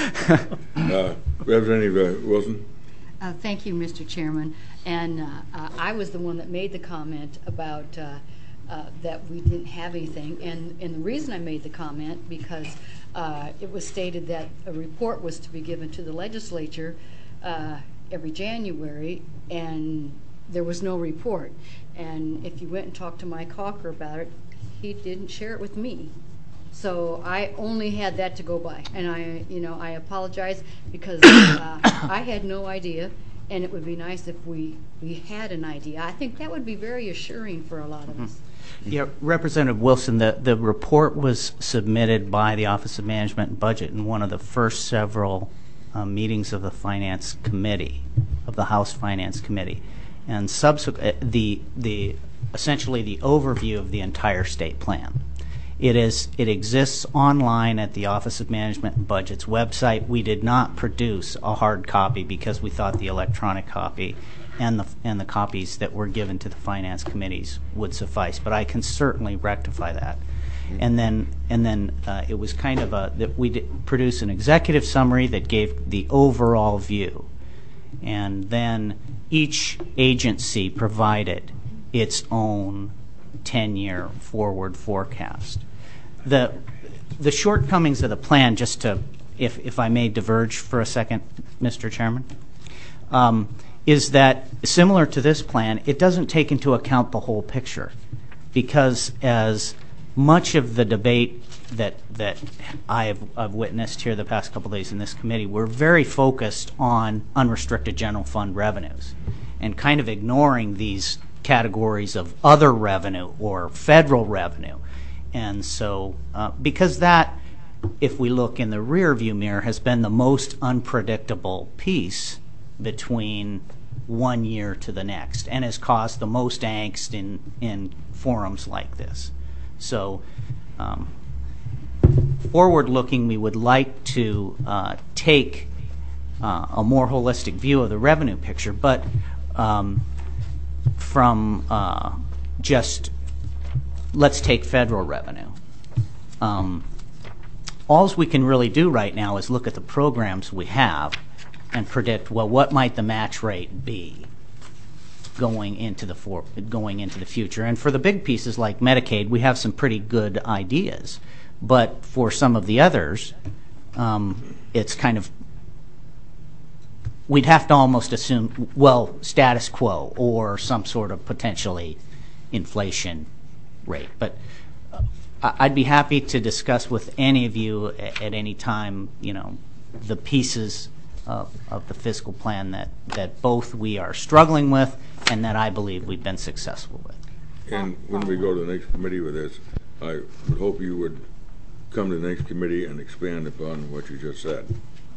A: uh, Representative uh, Wilson?
D: Uh, thank you, Mister Chairman. And uh, uh, I was the one that made the comment about uh, uh, that we didn't have anything. And, and the reason I made the comment, because uh, it was stated that a report was to be given to the legislature uh, every January, and there was no report. And if you went and talked to Mike Hawker about it, he didn't share it with me. So I only had that to go by, and I, you know, I apologize because uh, I had no idea, and it would be nice if we we had an idea. I think that would be very assuring for a lot of us.
J: Yeah, Representative Wilson, the, the report was submitted by the Office of Management and Budget in one of the first several uh, meetings of the Finance Committee, of the House Finance Committee, and subsequent the the essentially the overview of the entire state plan. It is. It exists online at the Office of Management and Budget's website. We did not produce a hard copy because we thought the electronic copy and the and the copies that were given to the finance committees would suffice. But I can certainly rectify that. And then and then uh, it was kind of a that we did produce an executive summary that gave the overall view, and then each agency provided its own ten-year forward forecast. The the shortcomings of the plan, just to, if if I may diverge for a second, Mister Chairman, um, is that similar to this plan, it doesn't take into account the whole picture, because as much of the debate that that I have I've witnessed here the past couple of days in this committee, we're very focused on unrestricted general fund revenues, and kind of ignoring these categories of other revenue or federal revenue. And so uh, because that, if we look in the rear view mirror, has been the most unpredictable piece between one year to the next and has caused the most angst in, in forums like this. So um, forward looking, we would like to uh, take uh, a more holistic view of the revenue picture, but um, from uh, just, let's take federal revenue. Um, all we can really do right now is look at the programs we have and predict, well, what might the match rate be going into the for, going into the future. And for the big pieces like Medicaid, we have some pretty good ideas. But for some of the others, um, it's kind of we'd have to almost assume, well, status quo or some sort of potentially inflation rate. But uh, I'd be happy to discuss with any of you at, at any time, you know, the pieces of, of the fiscal plan that, that both we are struggling with and that I believe we've been successful with.
A: And when we go to the next committee with this, I would hope you would come to the next committee and expand upon what you just said.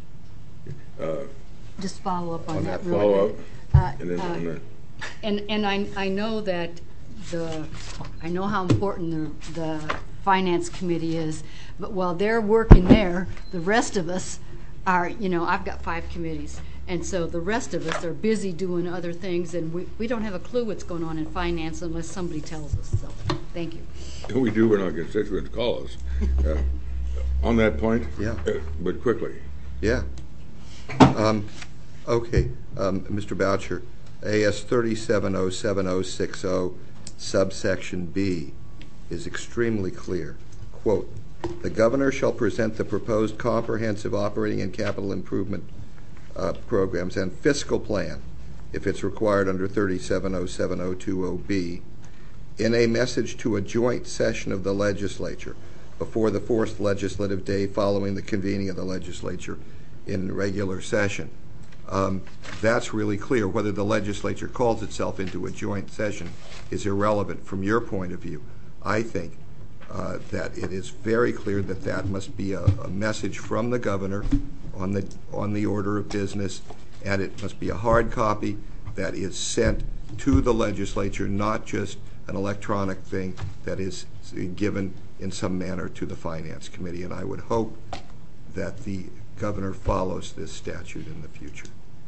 A: Uh,
D: Just follow up on,
A: on
D: that.
A: that
D: real
A: follow-up,
D: quick. Uh,
A: and then
D: uh,
A: on the,
D: And, and I, I know that the, I know how important the, the finance committee is, but while they're working there, the rest of us are, you know, I've got five committees, and so the rest of us are busy doing other things, and we, we don't have a clue what's going on in finance unless somebody tells us, so, thank you.
A: we do when our constituents call us. Uh, on that point,
H: Yeah.
A: uh, but quickly.
H: Yeah. Um, Okay, um, Mister Boucher, A S thirty-seven oh seven oh six oh subsection B is extremely clear. Quote, "The governor shall present the proposed comprehensive operating and capital improvement uh, programs and fiscal plan, if it's required under thirty-seven oh seven oh two oh B, in a message to a joint session of the legislature before the fourth legislative day following the convening of the legislature in regular session." Um, that's really clear. Whether the legislature calls itself into a joint session is irrelevant from your point of view. I think uh, that it is very clear that that must be a, a message from the governor on the on the order of business, and it must be a hard copy that is sent to the legislature, not just an electronic thing that is given in some manner to the Finance Committee. And I would hope that the governor follows this statute in the future.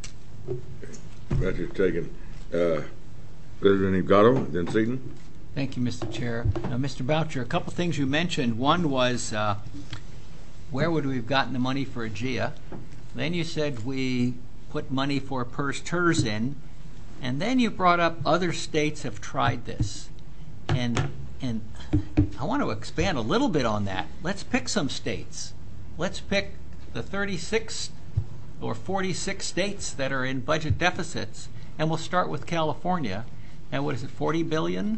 A: That is taken. Uh, President Gatto, then Seaton.
E: Thank you, Mister Chair. Now, Mister Boucher, a couple things you mentioned. One was uh, where would we have gotten the money for a G I A? Then you said we put money for PERS TERS in, and then you brought up other states have tried this. And and I want to expand a little bit on that. Let's pick some states. Let's pick the thirty-six or forty-six states that are in budget deficits, and we'll start with California. And what is it, forty billion?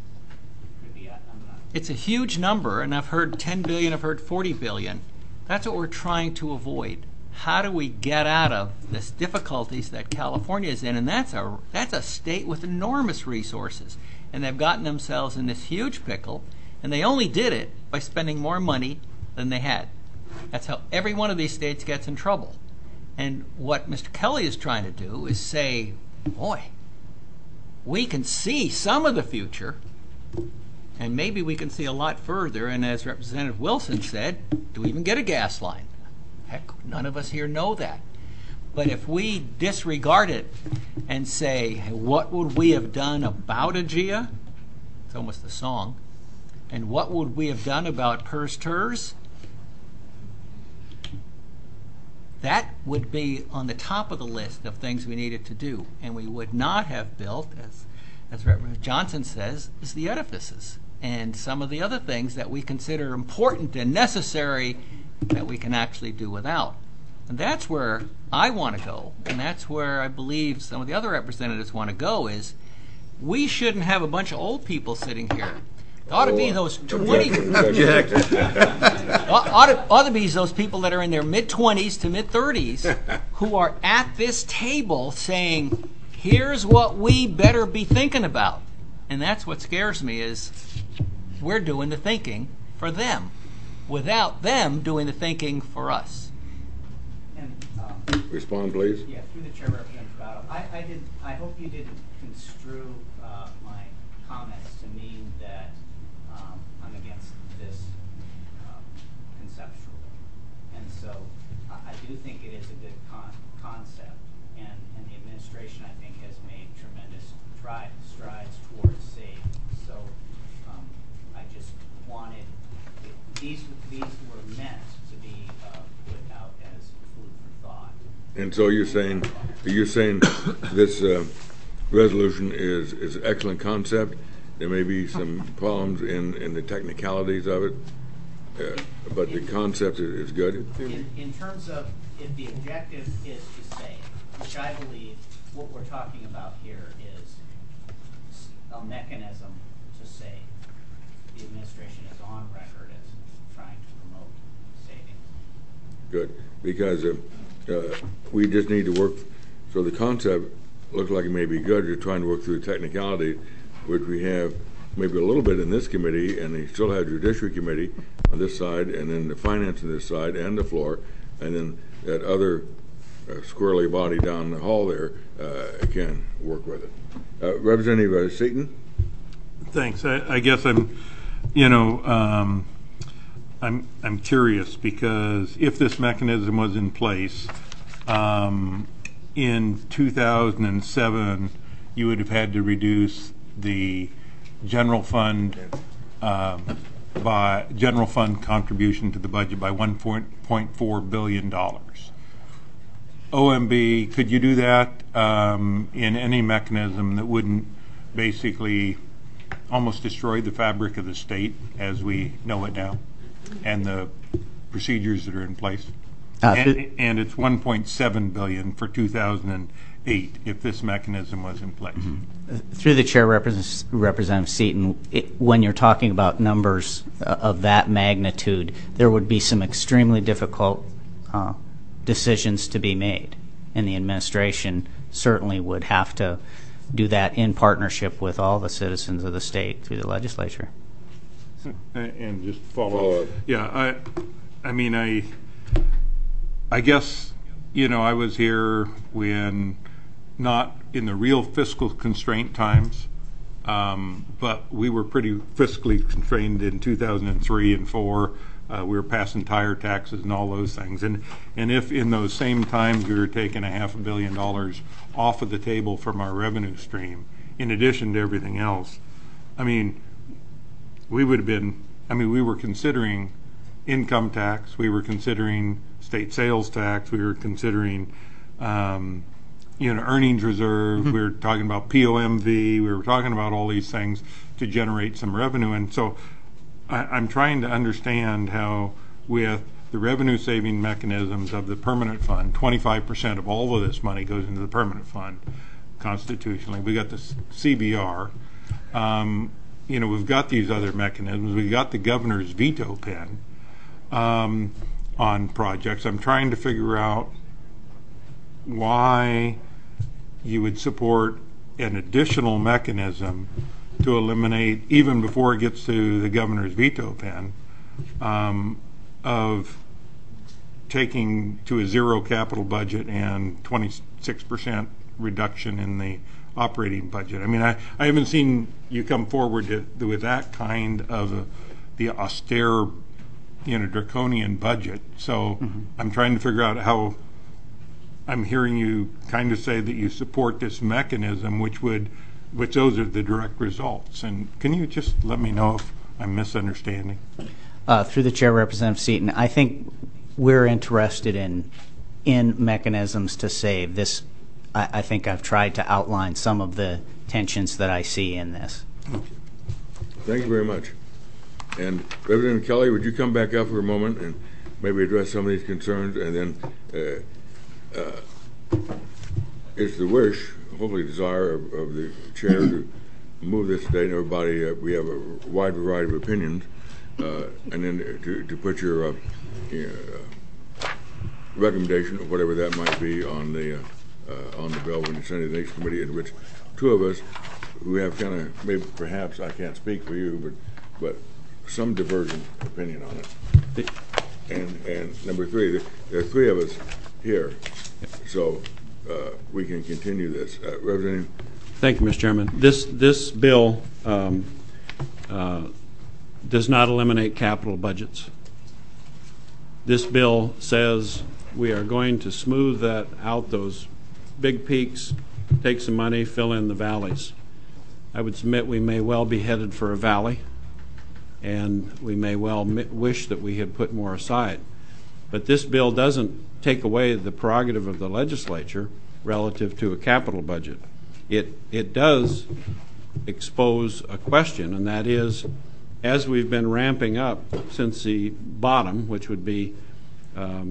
E: It's a huge number, and I've heard ten billion, I've heard forty billion. That's what we're trying to avoid. How do we get out of this difficulties that California is in? And that's a that's a state with enormous resources, and they've gotten themselves in this huge pickle, and they only did it by spending more money than they had. That's how every one of these states gets in trouble. And what Mister Kelly is trying to do is say, boy, we can see some of the future, and maybe we can see a lot further. And as Representative Wilson said, do we even get a gas line? Heck, none of us here know that. But if we disregard it and say, hey, what would we have done about a G I A? It's almost a song. And what would we have done about PERS TERS? That would be on the top of the list of things we needed to do. And we would not have built, as, as Representative Johnson says, is the edifices and some of the other things that we consider important and necessary that we can actually do without. And that's where I want to go, and that's where I believe some of the other representatives want to go, is we shouldn't have a bunch of old people sitting here. It ought to be those twenty. ought, to, ought to be those people that are in their mid twenties to mid thirties who are at this table saying, "Here's what we better be thinking about." And that's what scares me, is we're doing the thinking for them, without them doing the thinking for us.
J: And, um,
A: Respond, please.
J: Yeah, through the chair, Representative Gatto. I, I did. I hope you didn't construe uh, my comments to mean that um, I'm against this uh, conceptually. And so I, I do think it is a good con concept, and, and the administration, I think, has made tremendous try strides towards saving. So um, I just wanted these these were meant to be uh, put out as food for thought.
A: And so you're saying, you're saying this uh, resolution is is an excellent concept. There may be some problems in, in the technicalities of it, uh, but the concept is, is good.
J: In, in terms of if the objective is to save, which I believe what we're talking about here is a mechanism to save. The administration is on record as trying to promote saving.
A: Good, because uh, uh, we just need to work, so the concept looks like it may be good. You're trying to work through the technicality, which we have maybe a little bit in this committee, and they still have Judiciary Committee on this side, and then the Finance on this side, and the floor, and then that other uh, squirrely body down the hall there uh, can work with it. Uh, Representative uh, Seaton?
F: Thanks. I, I guess I'm, you know, um, I'm I'm curious because if this mechanism was in place um, in two thousand seven, you would have had to reduce the general fund um, by general fund contribution to the budget by one point four billion dollars. O M B, could you do that um, in any mechanism that wouldn't basically almost destroy the fabric of the state as we know it now and the procedures that are in place?
J: Uh,
F: and, and it's one point seven billion dollars for two thousand eight if this mechanism was in place.
J: Mm-hmm. Through the chair, Representative, Representative Seaton, it, when you're talking about numbers uh, of that magnitude, there would be some extremely difficult uh, decisions to be made, and the administration certainly would have to do that in partnership with all the citizens of the state through the legislature.
F: And just follow up. Yeah, I, I mean, I, I guess, you know, I was here when not in the real fiscal constraint times, um, but we were pretty fiscally constrained in two thousand three and four. Uh, we were passing tire taxes and all those things. And, and if in those same times we were taking a half a billion dollars off of the table from our revenue stream, in addition to everything else, I mean, we would have been, I mean, we were considering income tax, we were considering state sales tax, we were considering, um, you know, earnings reserve, mm-hmm. we were talking about P O M V, we were talking about all these things to generate some revenue. And so I, I'm trying to understand how with the revenue saving mechanisms of the permanent fund, twenty-five percent of all of this money goes into the permanent fund constitutionally. We got the C B R. Um, you know, we've got these other mechanisms. We've got the governor's veto pen um, on projects. I'm trying to figure out why you would support an additional mechanism to eliminate, even before it gets to the governor's veto pen, um, of taking to a zero capital budget and twenty-six percent reduction in the operating budget. I mean, I, I haven't seen you come forward to, with that kind of a, the austere, you know, draconian budget. So mm-hmm. I'm trying to figure out how. I'm hearing you kind of say that you support this mechanism, which would, which those are the direct results. And can you just let me know if I'm misunderstanding?
J: Uh, through the chair, Representative Seaton, I think we're interested in in mechanisms to save this. I, I think I've tried to outline some of the tensions that I see in this.
A: Thank you very much. And Representative Kelly, would you come back up for a moment and maybe address some of these concerns, and then uh, uh, it's the wish, hopefully desire of, of the chair to move this today, and everybody, uh, we have a wide variety of opinions, uh, and then to, to put your uh, uh, recommendation, or whatever that might be, on the uh, uh, on the bill when you send it to the next committee, in which two of us who have kind of, maybe perhaps I can't speak for you, but but some divergent opinion on it. And and number three, there are three of us here, so uh, we can continue this. Uh, Representative.
B: Thank you, Mister Chairman. This this bill um, uh, does not eliminate capital budgets. This bill says we are going to smooth that out, those big peaks, take some money, fill in the valleys. I would submit we may well be headed for a valley, and we may well wish that we had put more aside. But this bill doesn't take away the prerogative of the legislature relative to a capital budget. It, it does expose a question, and that is, as we've been ramping up since the bottom, which would be um,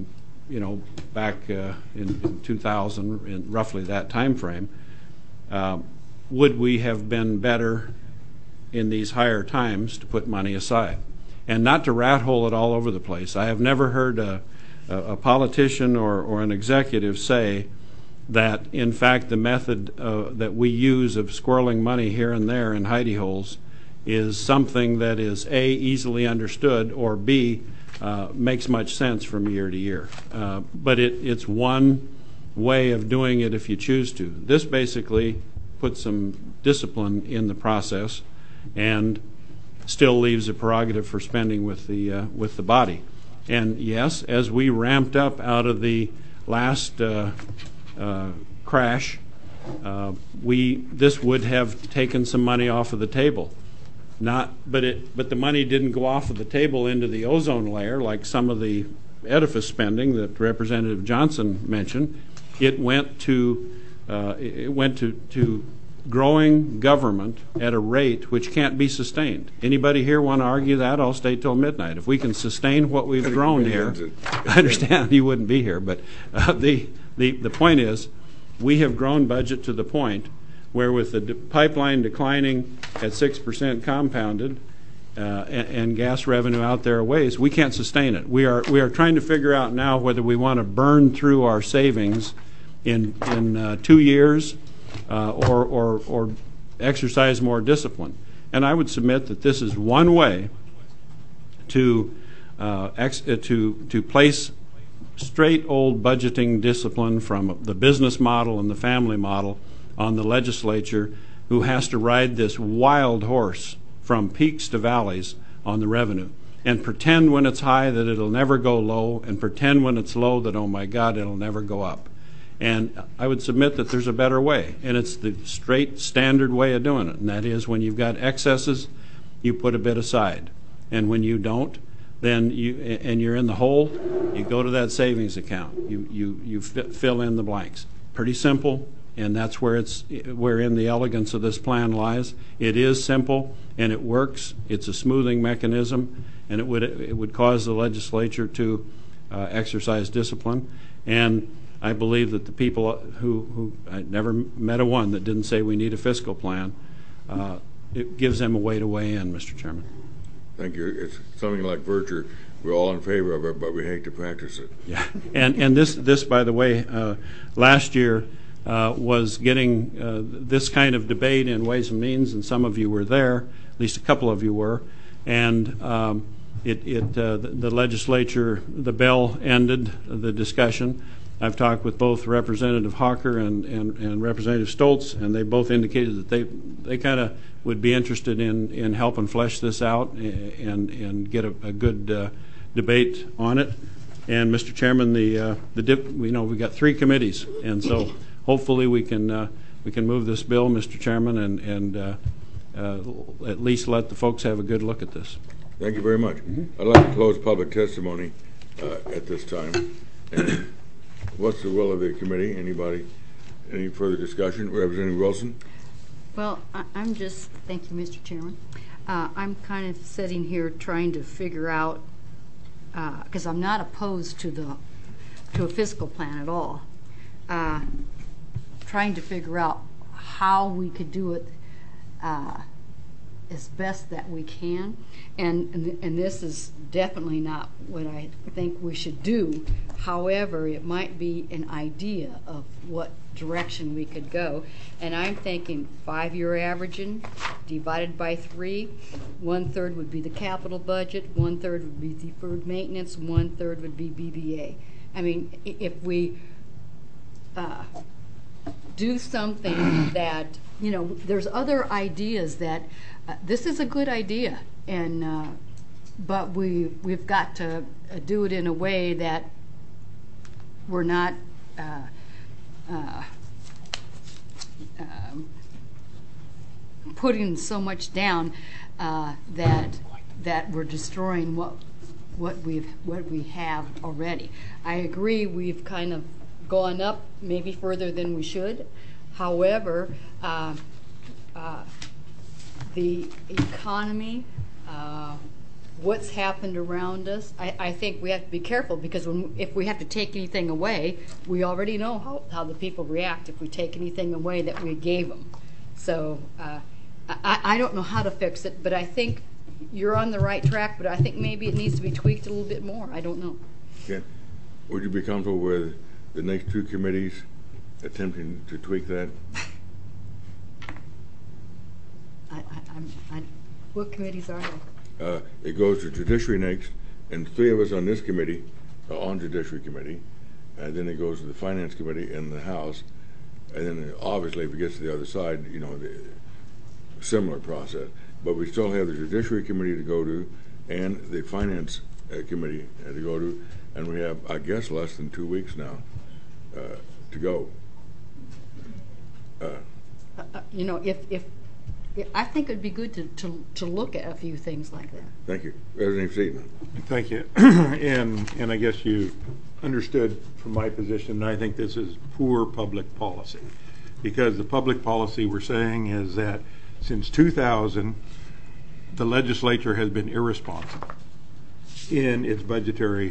B: you know, back uh, in, in two thousand, in roughly that time frame, uh, would we have been better in these higher times to put money aside? And not to rat hole it all over the place. I have never heard a, a, a politician or, or an executive say that, in fact, the method uh, that we use of squirreling money here and there in hidey holes is something that is A, easily understood, or B, uh, makes much sense from year to year. Uh, but it, it's one way of doing it if you choose to. This basically puts some discipline in the process and still leaves a prerogative for spending with the uh, with the body. And yes, as we ramped up out of the last uh, uh, crash, uh, we this would have taken some money off of the table. Not, but it but the money didn't go off of the table into the ozone layer like some of the edifice spending that Representative Johnson mentioned. It went to uh, it went to to growing government at a rate which can't be sustained. Anybody here want to argue that? I'll stay till midnight. If we can sustain what we've grown here, I understand you wouldn't be here, but uh, the, the, the point is we have grown budget to the point where with the de- pipeline declining at six percent compounded uh, and, and gas revenue out there a ways, we can't sustain it. We are, we are trying to figure out now whether we want to burn through our savings in, in uh, two years Uh, or, or, or exercise more discipline. And I would submit that this is one way to, uh, ex- uh, to, to place straight old budgeting discipline from the business model and the family model on the legislature, who has to ride this wild horse from peaks to valleys on the revenue, and pretend when it's high that it'll never go low, and pretend when it's low that, oh my God, it'll never go up. And I would submit that there's a better way, and it's the straight standard way of doing it, and that is when you've got excesses, you put a bit aside, and when you don't, then you and you're in the hole, you go to that savings account, you you you fi- fill in the blanks. Pretty simple, and that's where it's wherein the elegance of this plan lies. It is simple and it works. It's a smoothing mechanism, and it would it would cause the legislature to uh, exercise discipline. And I believe that the people who, who I never met a one that didn't say we need a fiscal plan, uh, it gives them a way to weigh in, Mister Chairman.
A: Thank you. It's something like virtue. We're all in favor of it, but we hate to practice it.
B: Yeah, and and this this by the way, uh, last year uh, was getting uh, this kind of debate in Ways and Means, and some of you were there, at least a couple of you were, and um, it it uh, the, the legislature, the bell ended the discussion. I've talked with both Representative Hawker and, and, and Representative Stoltz, and they both indicated that they they kind of would be interested in, in helping flesh this out and and get a, a good uh, debate on it. And Mister Chairman, the uh, the dip, you know we've got three committees, and so hopefully we can uh, we can move this bill, Mister Chairman, and and uh, uh, at least let the folks have a good look at this.
A: Thank you very much. Mm-hmm. I'd like to close public testimony uh, at this time. And what's the will of the committee? Anybody? Any further discussion? Representative Wilson?
D: Well, I, I'm just, thank you, Mister Chairman. Uh, I'm kind of sitting here trying to figure out, because uh, I'm not opposed to the to a fiscal plan at all, uh, trying to figure out how we could do it uh, as best that we can. And, and and this is definitely not what I think we should do. However, it might be an idea of what direction we could go. And I'm thinking five-year averaging divided by three. One-third would be the capital budget, one-third would be deferred maintenance, one-third would be B B A. I mean, if we uh, do something that, you know, there's other ideas that uh, this is a good idea, and uh, but we we've got to uh, do it in a way that we're not uh, uh, um, putting so much down uh, that that we're destroying what what we've what we have already. I agree, we've kind of gone up maybe further than we should. However, uh, uh, the economy, uh, what's happened around us. I, I think we have to be careful because when, if we have to take anything away, we already know how, how the people react if we take anything away that we gave them. So uh, I, I don't know how to fix it, but I think you're on the right track, but I think maybe it needs to be tweaked a little bit more. I don't know.
A: Yeah. Would you be comfortable with the next two committees attempting to tweak that?
D: I, I, I'm, I, what committees are there?
A: Uh, it goes to Judiciary next, and three of us on this committee are on Judiciary Committee, and then it goes to the Finance Committee in the House, and then obviously if it gets to the other side, you know, the similar process. But we still have the Judiciary Committee to go to, and the Finance uh, Committee uh, to go to, and we have, I guess, less than two weeks now uh, to go. Uh,
D: Uh, you know, if, if, if I think it'd be good to, to, to look at a few things like that.
A: Thank you. Representative Seaton.
F: Thank you. and and I guess you understood from my position, and I think this is poor public policy, because the public policy we're saying is that since two thousand, the legislature has been irresponsible in its budgetary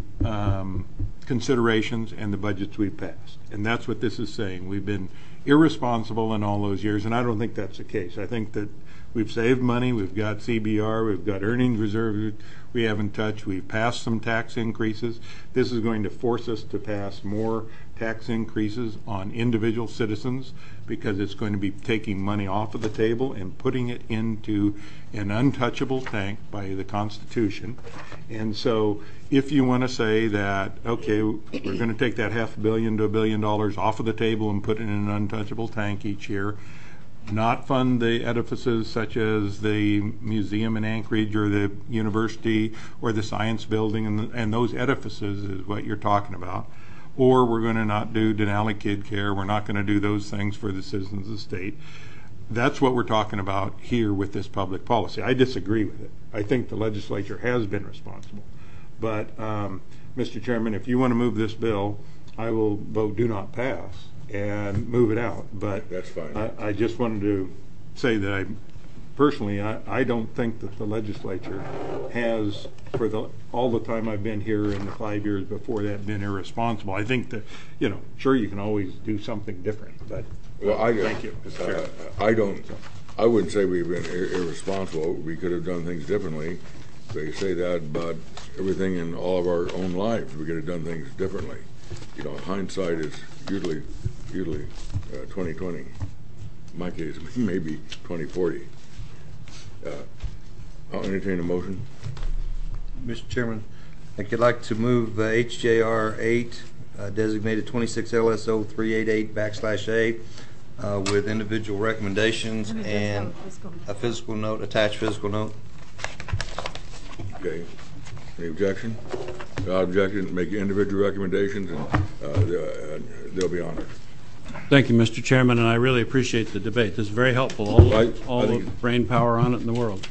F: um, considerations and the budgets we've passed. And that's what this is saying. We've been irresponsible in all those years, and I don't think that's the case. I think that we've saved money, we've got C B R, we've got earnings reserve we haven't touched, we've passed some tax increases. This is going to force us to pass more tax increases on individual citizens because it's going to be taking money off of the table and putting it into an untouchable tank by the Constitution. And so if you want to say that, okay, we're going to take that half a billion to a billion dollars off of the table and put it in an untouchable tank each year, not fund the edifices such as the museum in Anchorage or the university or the science building, and, the, and those edifices is what you're talking about. Or we're going to not do Denali Kid Care. We're not going to do those things for the citizens of the state. That's what we're talking about here with this public policy. I disagree with it. I think the legislature has been responsible. But, um, Mister Chairman, if you want to move this bill, I will vote do not pass and move it out. But
A: that's fine.
F: I, I just wanted to say that I personally, I, I don't think that the legislature has, for the all the time I've been here in the five years before that, been irresponsible. I think that, you know, sure, you can always do something different, but
A: well, I,
F: thank you.
A: Uh, I don't, I wouldn't say we've been ir irresponsible. We could have done things differently. They say that about everything in all of our own lives. We could have done things differently. You know, hindsight is usually, usually uh, twenty twenty. In my case, maybe twenty forty. Uh, I'll entertain a motion.
G: Mister Chairman, I could like to move uh, H J R eight, uh, designated twenty-six L S O three eighty-eight backslash A, uh, with individual recommendations and a physical note, attached physical note.
A: Okay. Any objection? Without objection, make individual recommendations, and uh, they'll, uh, they'll be honored.
B: Thank you, Mister Chairman, and I really appreciate the debate. This is very helpful. All,
A: I,
B: all
A: I
B: the brain power on it in the world.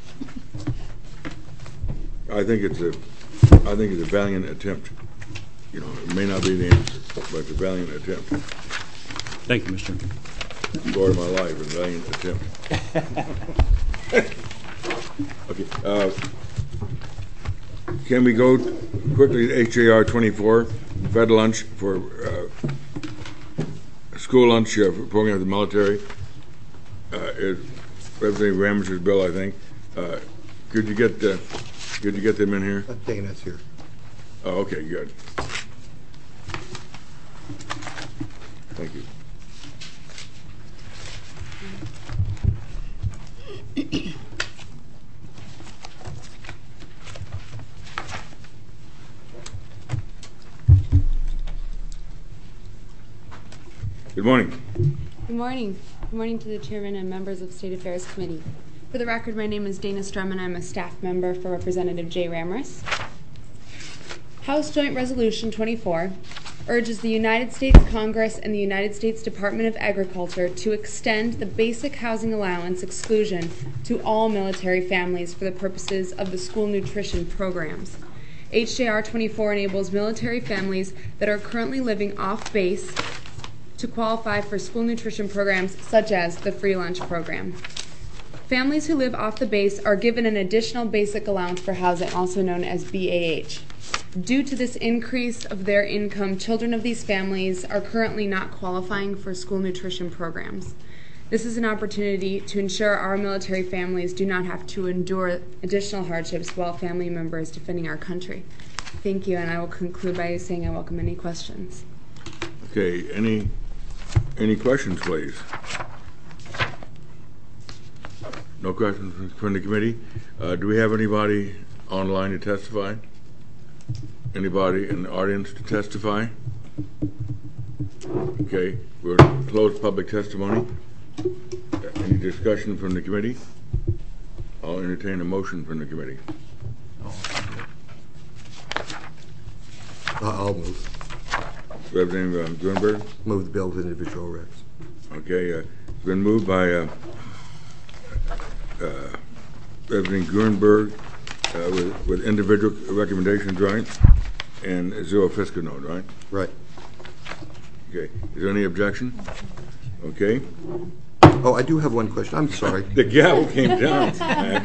A: I think it's a, I think it's a valiant attempt. You know, it may not be the answer, but it's a valiant attempt.
B: Thank you, Mister
A: Story of my life, a valiant attempt. Okay. Uh, can we go quickly to H J R twenty-four, Fed lunch for uh, school lunch uh, program of the military? Uh, it, Representative Ramsey's bill, I think. Uh, could you get uh, could you get them in here?
H: Uh, Dana's here.
A: Oh, okay, good. Thank you. Good morning.
K: Good morning. Good morning to the chairman and members of State Affairs Committee. For the record, my name is Dana Strum, and I'm a staff member for Representative Jay Ramris. House Joint Resolution twenty-four urges the United States Congress and the United States Department of Agriculture to extend the basic housing allowance exclusion to all military families for the purposes of the school nutrition programs. H J R twenty-four enables military families that are currently living off base to qualify for school nutrition programs such as the free lunch program. Families who live off the base are given an additional basic allowance for housing, also known as B A H. Due to this increase of their income, children of these families are currently not qualifying for school nutrition programs. This is an opportunity to ensure our military families do not have to endure additional hardships while family members defending our country. Thank you, and I will conclude by saying I welcome any questions.
A: Okay, any any questions, please? No questions from the committee? Uh, do we have anybody online to testify? Anybody in the audience to testify? Okay, we'll close public testimony. Any discussion from the committee? I'll entertain a motion from the committee.
H: I'll move.
A: Representative um, Grunberg?
H: Move the bill with individual recs.
A: Okay, uh, it's been moved by uh, uh, Representative Grunberg uh, with, with individual recommendations, right? And zero fiscal note, right?
H: Right.
A: Okay, is there any objection? Okay.
H: Oh, I do have one question. I'm sorry.
A: The gavel came down, Max.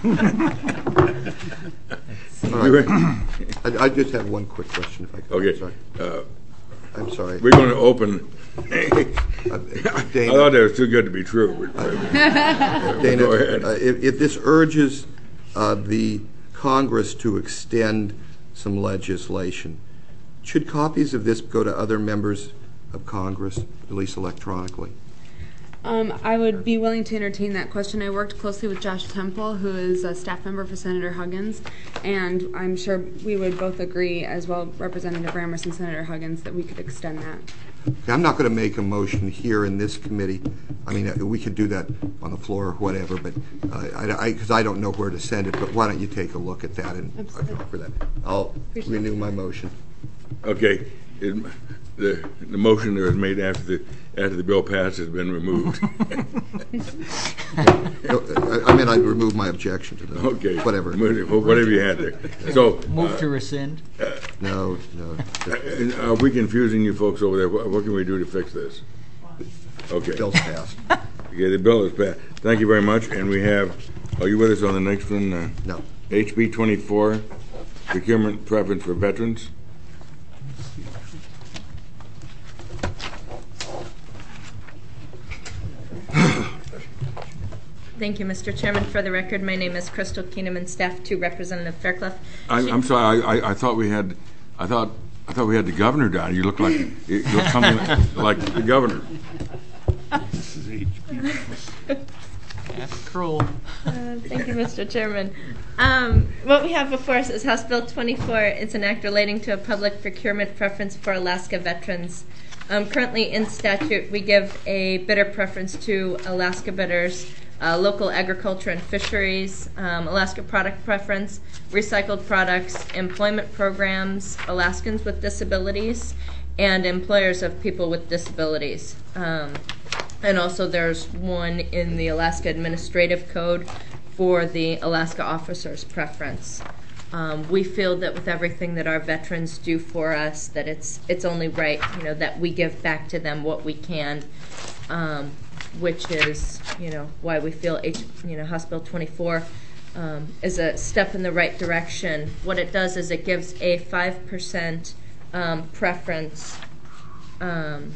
H: All right. I, I just have one quick question, if I could.
A: Okay.
H: Sorry.
A: Uh,
H: I'm sorry.
A: We're going to open.
H: Uh,
A: I
H: Dana,
A: thought that was too good to be true.
H: Dana,
A: Go ahead.
H: uh, if, if this urges uh, the Congress to extend some legislation, should copies of this go to other members of Congress, at least electronically?
K: Um, I would be willing to entertain that question. I worked closely with Josh Temple, who is a staff member for Senator Huggins, and I'm sure we would both agree, as well Representative Rammers and Senator Huggins, that we could extend that.
H: Okay, I'm not going to make a motion here in this committee. I mean, uh, we could do that on the floor or whatever, but uh, I, because I, I don't know where to send it. But why don't you take a look at that and offer that? I'll Appreciate renew my motion.
A: Okay. It, the the motion that was made after the after the bill passed has been removed.
H: No, I, I mean, I'd remove my objection to that.
A: Okay.
H: Whatever.
A: Whatever you had there. So
E: Move
A: uh,
E: to rescind.
A: Uh,
H: no, no.
A: Are we confusing you folks over there? What, what can we do to fix this? Okay.
H: Bill's passed.
A: Okay, the bill is passed. Thank you very much. And we have. Are you with us on the next one? Uh,
H: no.
A: H B twenty-four, procurement preference for veterans.
L: Thank you, Mister Chairman. For the record, my name is Crystal Keeneman, staff to Representative Fairclough.
A: I'm, I'm sorry. I, I, I thought we had. I thought. I thought we had the governor down. You look like. You look something like the governor.
F: This is H B.
E: That's cruel.
L: Uh, thank you, Mister Chairman. Um, what we have before us is House Bill twenty-four. It's an act relating to a public procurement preference for Alaska veterans. Um, currently, in statute, we give a bidder preference to Alaska bidders. Uh, local agriculture and fisheries, um, Alaska product preference, recycled products, employment programs, Alaskans with disabilities, and employers of people with disabilities. Um, and also there's one in the Alaska Administrative Code for the Alaska officers preference. Um, we feel that with everything that our veterans do for us, that it's it's only right, you know, that we give back to them what we can. Um, which is, you know, why we feel, H, you know, House Bill twenty-four um, is a step in the right direction. What it does is it gives a five percent um, preference um,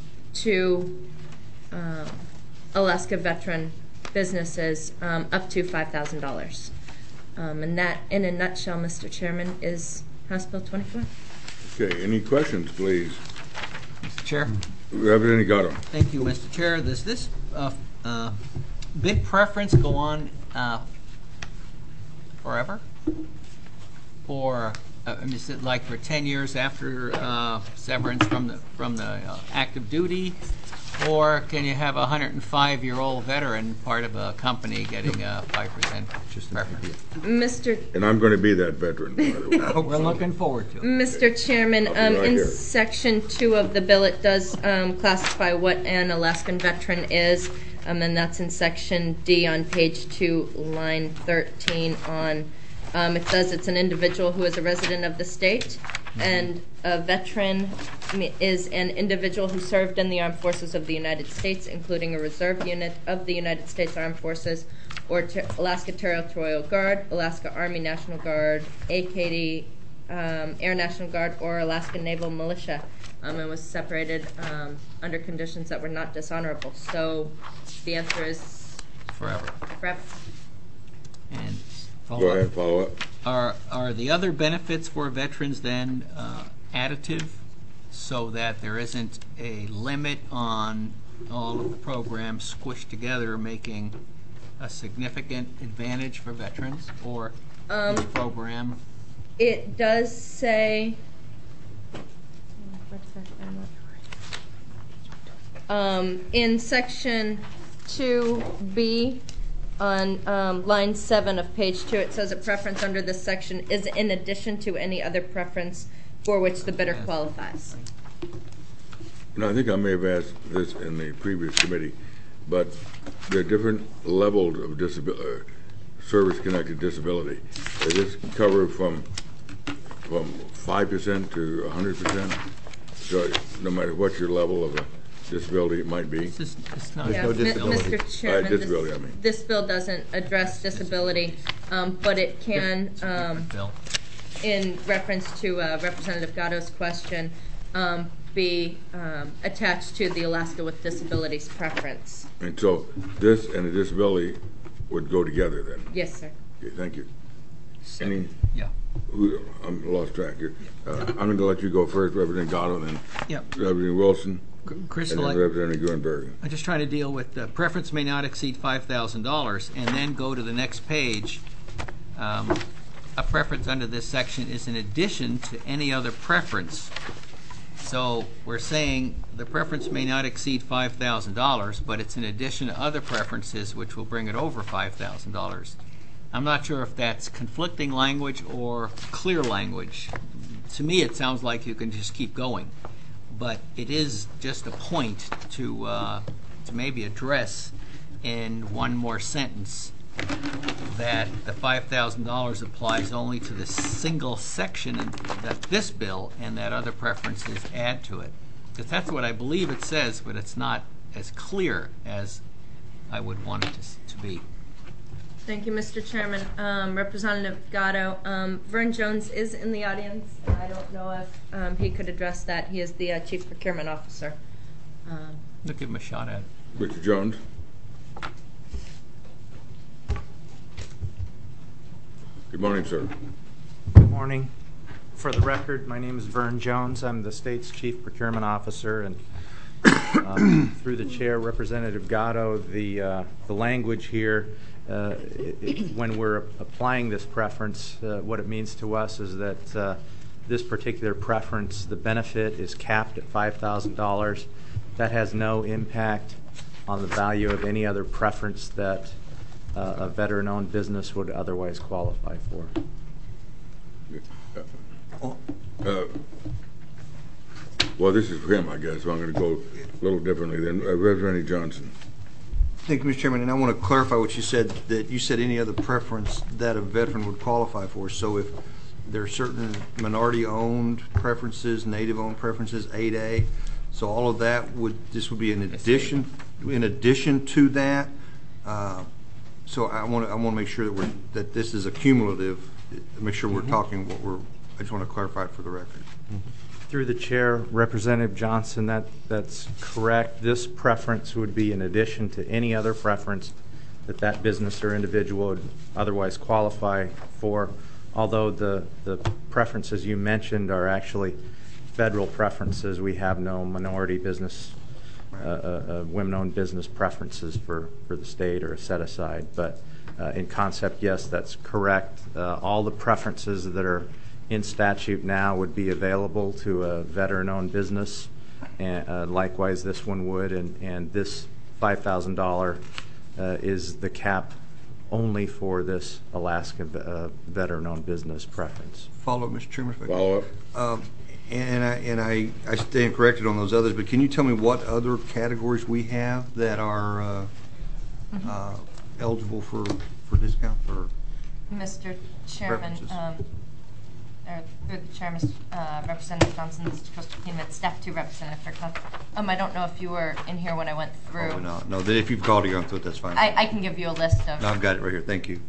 L: to um, Alaska veteran businesses um, up to five thousand dollars. Um, and that, in a nutshell, Mister Chairman, is House Bill twenty-four.
A: Okay, any questions, please?
E: Mister Chair.
A: Representative Gatto.
E: Thank you, Mister Chair. Does this uh, uh, bid preference go on uh, forever? Or uh, is it like for ten years after uh, severance from the from the uh, active duty? Or can you have a one hundred five year old veteran part of a company getting a five percent preference?
L: Mister
A: And I'm going to be that veteran, by the way.
E: We're looking forward to it.
L: Mister Chairman,
A: I'll be
L: um,
A: right
L: in
A: here.
L: section two of the bill, it does um, classify what an Alaskan veteran is, um, and that's in section D on page two, line thirteen. On um, it says it's an individual who is a resident of the state, and a veteran is an individual who served in the armed forces of the United States, including a reserve unit of the United States Armed Forces, or ter- Alaska Territorial Guard, Alaska Army National Guard, A K D um, Air National Guard, or Alaska Naval Militia, um, and was separated um, under conditions that were not dishonorable. So the answer is
E: Forever.
L: forever.
E: And follow
A: Go
E: up.
A: ahead, follow up.
E: Are, are the other benefits for veterans then uh, additive so that there isn't a limit on all of the programs squished together making a significant advantage for veterans, or
L: Um,
E: each program?
L: It does say, um, in section two B, on um, line seven of page two, it says a preference under this section is in addition to any other preference for which the bidder qualifies.
A: You know, I think I may have asked this in the previous committee, but there are different levels of disability, uh, service-connected disability. Is this covered from from five percent to one hundred percent? So no matter what your level of a disability it might be?
E: It's just, it's not
L: Yeah,
H: no
L: Mi-
H: disability.
L: Mister
A: Uh,
L: Chairman,
A: disability,
L: this,
A: I mean.
L: this bill doesn't address disability, um, but it can,
E: it's a
L: um,
E: different bill.
L: in reference to uh, Representative Gatto's question, um, be um, attached to the Alaska with Disabilities preference.
A: And so this and the disability would go together then?
L: Yes, sir.
A: Okay, thank you. Any,
E: Yeah.
A: who, I'm lost track here. Uh, I'm going to let you go first, Representative Gatto, then
E: Yep.
A: Representative Wilson, and
E: Crystal,
A: then
E: I-
A: Representative Gruenberg.
E: I'm just trying to deal with the preference may not exceed five thousand dollars, and then go to the next page. Um, a preference under this section is in addition to any other preference. So we're saying the preference may not exceed five thousand dollars, but it's in addition to other preferences which will bring it over five thousand dollars. I'm not sure if that's conflicting language or clear language. To me, it sounds like you can just keep going. But it is just a point to uh, to maybe address in one more sentence that the five thousand dollars applies only to the single section in that this bill, and that other preferences add to it. Because that's what I believe it says, but it's not as clear as I would want it to, to be.
L: Thank you, Mister Chairman. Um, Representative Gatto, um, Vern Jones is in the audience, and I don't know if um, he could address that. He is the uh, Chief Procurement Officer. Um,
E: Look, give him a shot at it.
A: Mister Jones? Good morning, sir.
M: Good morning. For the record, my name is Vern Jones. I'm the state's Chief Procurement Officer, and um, through the chair, Representative Gatto, the uh, the language here, uh, it, it, when we're applying this preference, uh, what it means to us is that uh, this particular preference, the benefit is capped at five thousand dollars. That has no impact on the value of any other preference that uh, a veteran-owned business would otherwise qualify for.
A: Uh, well, this is for him, I guess, so I'm going to go a little differently than uh, Representative Johnson.
G: Thank you, Mister Chairman, and I want to clarify what you said, that you said any other preference that a veteran would qualify for. So if there are certain minority-owned preferences, native-owned preferences, eight A, so all of that would, this would be in addition, in addition to that. Uh, so I want to, I want to make sure that we're, that this is a cumulative, make sure we're
M: Mm-hmm.
G: talking what we're, I just want to clarify it for the record.
M: Through the chair, Representative Johnson, that, that's correct. This preference would be in addition to any other preference that that business or individual would otherwise qualify for, although the, the preferences you mentioned are actually federal preferences. We have no minority business, uh, uh, uh, women-owned business preferences for, for the state or a set-aside. But uh, in concept, yes, that's correct. Uh, all the preferences that are in statute now would be available to a veteran-owned business, and uh, likewise this one would, and, and this five thousand dollars uh, is the cap only for this Alaska uh, veteran-owned business preference.
G: Follow up, Mister Chairman.
A: Follow up.
G: Um, and I, and I, I stand corrected on those others, but can you tell me what other categories we have that are uh,
L: mm-hmm.
G: uh, eligible for, for discount or
L: Mister Chairman,
G: preferences?
L: um, or through the chair, Mister Uh, Representative Johnson, this is Crystal Keenan, Staff two Representative Fairclough. Um, I don't know if you were in here when I went through.
G: Oh, no, no, then if you've called, you're going through it, that's fine.
L: I, I can give you a list of.
G: No, I've got it right here, thank you.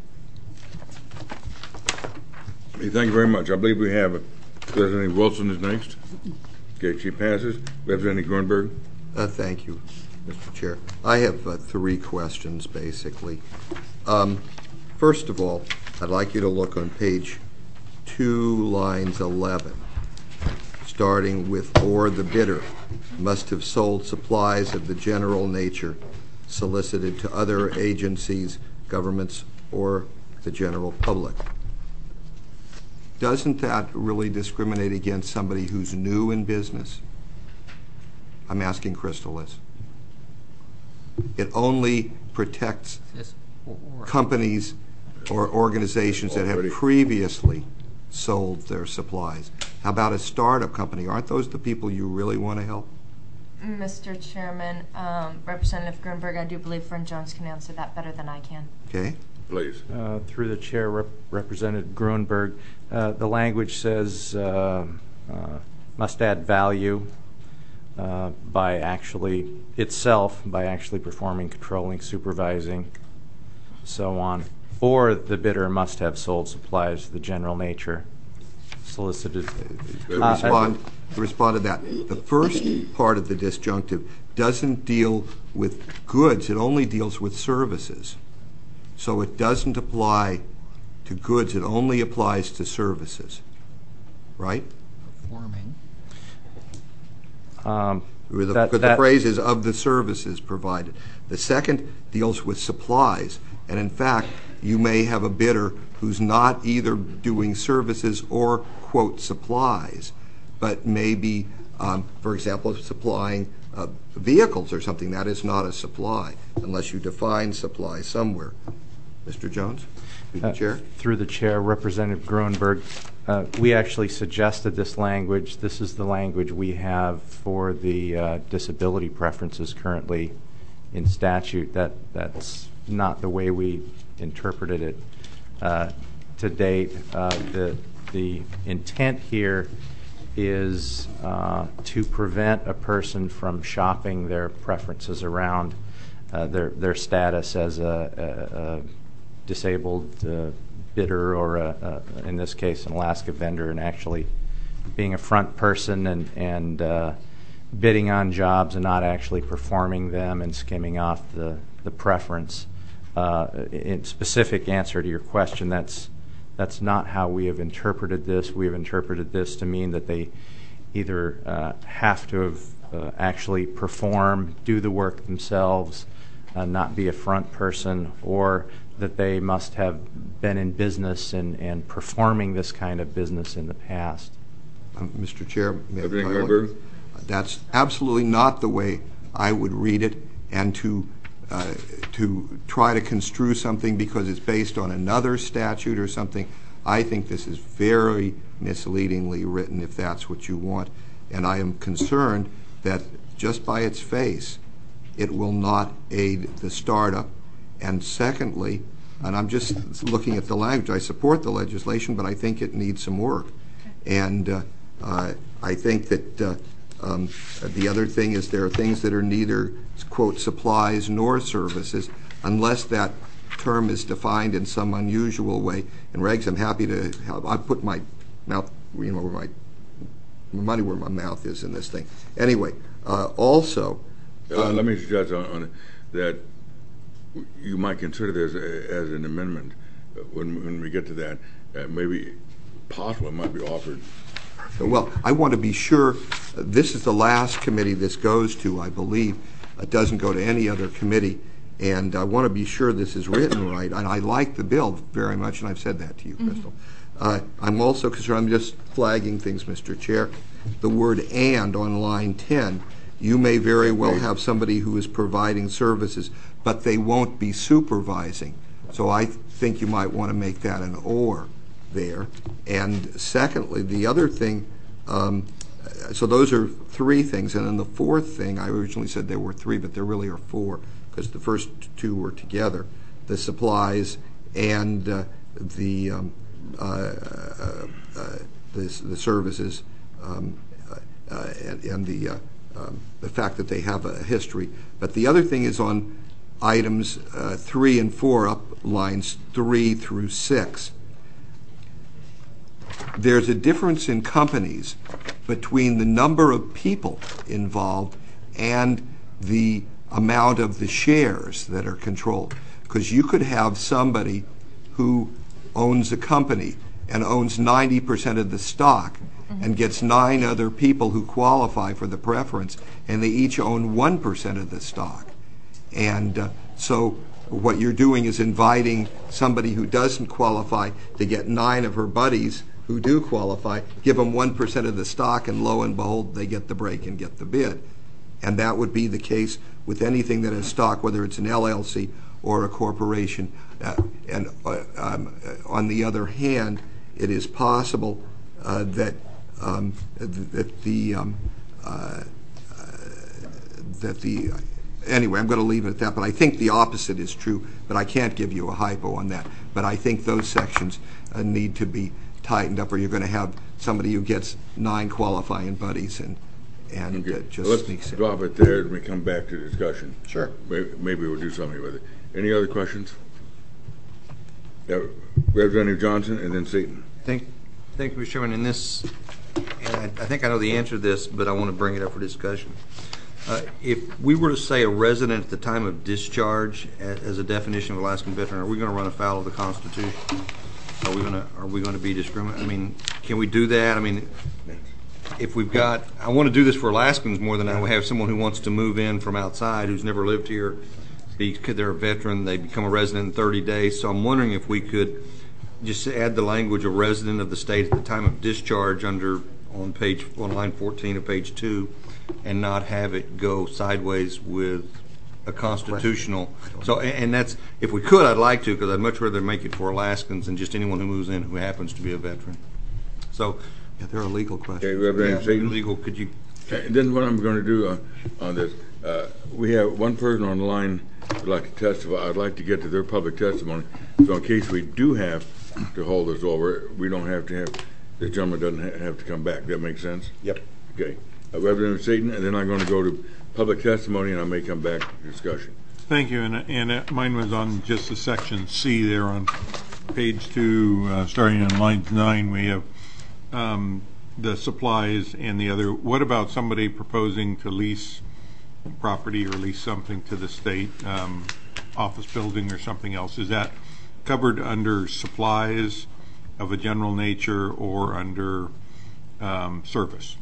A: Hey, thank you very much. I believe we have Representative Wilson is next. Okay, she passes. Representative Grunberg.
H: Uh, thank you, Mister Chair. I have uh, three questions, basically. Um, first of all, I'd like you to look on page two, lines eleven, starting with, or the bidder must have sold supplies of the general nature solicited to other agencies, governments, or the general public. Doesn't that really discriminate against somebody who's new in business? I'm asking Crystal this. It only protects companies or organizations that have previously sold their supplies. How about a startup company? Aren't those the people you really want to help?
L: Mister Chairman, um, Representative Grunberg, I do believe Friend Jones can answer that better than I can.
H: Okay.
A: Please.
M: Uh, through the chair, Rep Representative Grunberg, uh, the language says uh, uh, must add value uh, by actually itself, by actually performing, controlling, supervising, so on. Or the bidder must have sold supplies of the general nature solicited.
H: To
M: uh,
H: respond, to respond to that, the first part of the disjunctive doesn't deal with goods, it only deals with services. So it doesn't apply to goods, it only applies to services, right?
E: Performing.
H: Um, the,
M: that,
H: the
M: that,
H: phrase is of the services provided. The second deals with supplies, and in fact, you may have a bidder who's not either doing services or, quote, supplies, but maybe, um, for example, supplying uh, vehicles or something. That is not a supply, unless you define supply somewhere. Mister Jones, through the
M: uh,
H: chair.
M: Through the chair, Representative Grunberg, uh, we actually suggested this language. This is the language we have for the uh, disability preferences currently in statute. That that's not the way we interpreted it uh, to date. Uh, the the intent here is uh, to prevent a person from shopping their preferences around uh, their their status as a, a, a disabled uh, bidder, or a, a, in this case an Alaska vendor, and actually being a front person and and uh, bidding on jobs and not actually performing them and skimming off the the preference. Uh, in specific answer to your question, that's that's not how we have interpreted this. We have interpreted this to mean that they either uh, have to have uh, actually perform, do the work themselves, uh, not be a front person, or that they must have been in business and, and performing this kind of business in the past.
H: Um, Mister Chair, may I highlight? That's absolutely not the way I would read it, and to uh, to try to construe something because it's based on another statute or something, I think this is very misleadingly written if that's what you want. And I am concerned that just by its face, it will not aid the startup. And secondly, and I'm just looking at the language, I support the legislation, but I think it needs some work. And uh, uh, I think that uh, um, the other thing is there are things that are neither, quote, supplies nor services, unless that term is defined in some unusual way. And regs, I'm happy to help. I put my mouth, you know, where my, my money where my mouth is in this thing. Anyway, uh, also,
A: uh,
H: um,
A: let me suggest on, on that you might consider this as an amendment when when we get to that. Uh, maybe possibly it might be offered.
H: Well, I want to be sure. Uh, this is the last committee this goes to, I believe. It doesn't go to any other committee. And I want to be sure this is written right. And I like the bill very much, and I've said that to you, Crystal. Mm-hmm. uh, I'm also concerned, I'm just flagging things, Mister Chair. The word "and" on line ten, you may very well have somebody who is providing services, but they won't be supervising. So I think you might want to make that an "or" there. And secondly, the other thing, um, so those are three things. And then the fourth thing, I originally said there were three, but there really are four, because the first two were together, the supplies and uh, the um, uh, uh, the, the services um, uh, and, and the, uh, um, the fact that they have a history. But the other thing is on items uh, three and four, up lines three through six. There's a difference in companies between the number of people involved and the amount of the shares that are controlled. Because you could have somebody who owns a company and owns ninety percent of the stock and gets nine other people who qualify for the preference, and they each own one percent of the stock. And uh, so what you're doing is inviting somebody who doesn't qualify to get nine of her buddies who do qualify, give them one percent of the stock, and lo and behold, they get the break and get the bid. And that would be the case with anything that has stock, whether it's an L L C or a corporation. Uh, and uh, um, on the other hand, it is possible uh, that um, that the um, uh, uh, that the anyway, I'm going to leave it at that. But I think the opposite is true. But I can't give you a hypo on that. But I think those sections uh, need to be tightened up, or you're going to have somebody who gets nine qualifying buddies and and
A: okay.
H: uh, just
A: Let's
H: sneaks in.
A: drop it there and we come back to discussion.
H: Sure.
A: Maybe, maybe we'll do something with it. Any other questions? Yeah, Representative Johnson and then Seaton.
G: Thank, thank you, Mister Chairman. In this, and I, I think I know the answer to this, but I want to bring it up for discussion. Uh, if we were to say a resident at the time of discharge as, as a definition of Alaskan veteran, are we going to run afoul of the Constitution? Are we going to are we going to be discriminate? I mean, can we do that? I mean, if we've got, I want to do this for Alaskans more than I would have someone who wants to move in from outside who's never lived here. Be, they're a veteran, they become a resident in thirty days. So I'm wondering if we could just add the language of resident of the state at the time of discharge under on page on line fourteen of page two, and not have it go sideways with a constitutional. So, and that's, if we could, I'd like to, because I'd much rather make it for Alaskans than just anyone who moves in who happens to be a veteran. So,
H: yeah, there are legal questions.
A: Okay, Representative
G: yeah,
A: Seaton.
G: legal. Could you?
A: And then what I'm going to do on, on this, uh, we have one person on the line who'd like to testify. I'd like to get to their public testimony, so in case we do have to hold this over, we don't have to have, the gentleman doesn't ha have to come back. That makes sense?
G: Yep.
A: Okay. Uh, Representative Seaton, and then I'm going to go to public testimony, and I may come back to discussion.
F: Thank you, and, and uh, mine was on just the section C there on page two, uh, starting on line nine. We have um, the supplies and the other. What about somebody proposing to lease property or lease something to the state, um, office building or something else? Is that covered under supplies of a general nature or under um, service?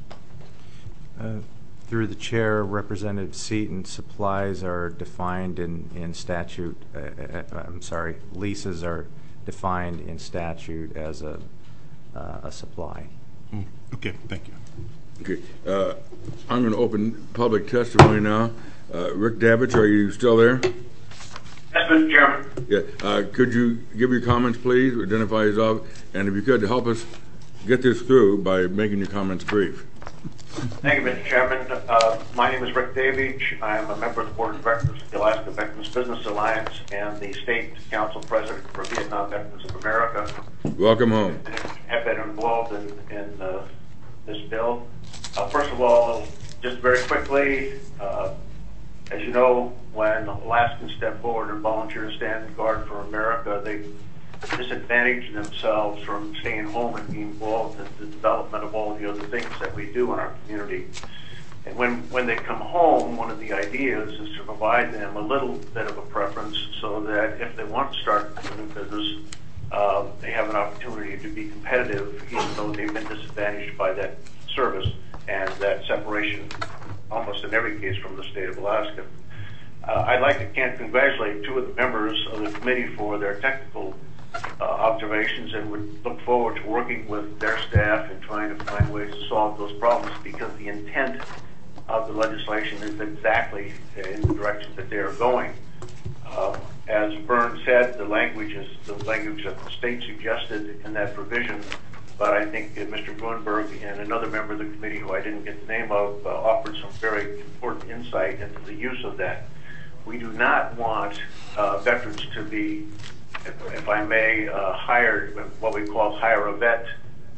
M: Uh, through the chair, Representative Seaton, supplies are defined in, in statute. Uh, uh, I'm sorry, leases are defined in statute as a, uh, a supply.
F: Mm. Okay, thank you.
A: Okay, uh, I'm going to open public testimony now. Uh, Rick Davidge, are you still there?
N: Yes, Mister Chairman.
A: Yeah. Uh, could you give your comments, please? Identify yourself, and if you could help us get this through by making your comments brief.
N: Thank you, Mister Chairman. Uh, my name is Rick Davidge. I am a member of the Board of Directors of the Alaska Veterans Business Alliance and the State Council President for Vietnam Veterans of America.
A: Welcome home.
N: Have been involved in, in uh, this bill. Uh, first of all, just very quickly, uh, as you know, when Alaskans step forward and volunteer to stand guard for America, they disadvantage themselves from staying home and being involved in the development of all the other things that we do in our community. And when, when they come home, one of the ideas is to provide them a little bit of a preference so that if they want to start a new business, uh, they have an opportunity to be competitive, even though they've been disadvantaged by that service and that separation, almost in every case, from the state of Alaska. Uh, I'd like to can congratulate two of the members of the committee for their technical uh, observations, and would look forward to working with their staff and trying to find ways to solve those problems, because the intent of the legislation is exactly in the direction that they are going. Uh, as Vern said, the language is the language that the state suggested in that provision, but I think that Mister Grunberg and another member of the committee, who I didn't get the name of, uh, offered some very important insight into the use of that. We do not want uh, veterans to be, if, if I may, uh, hired, what we call hire a vet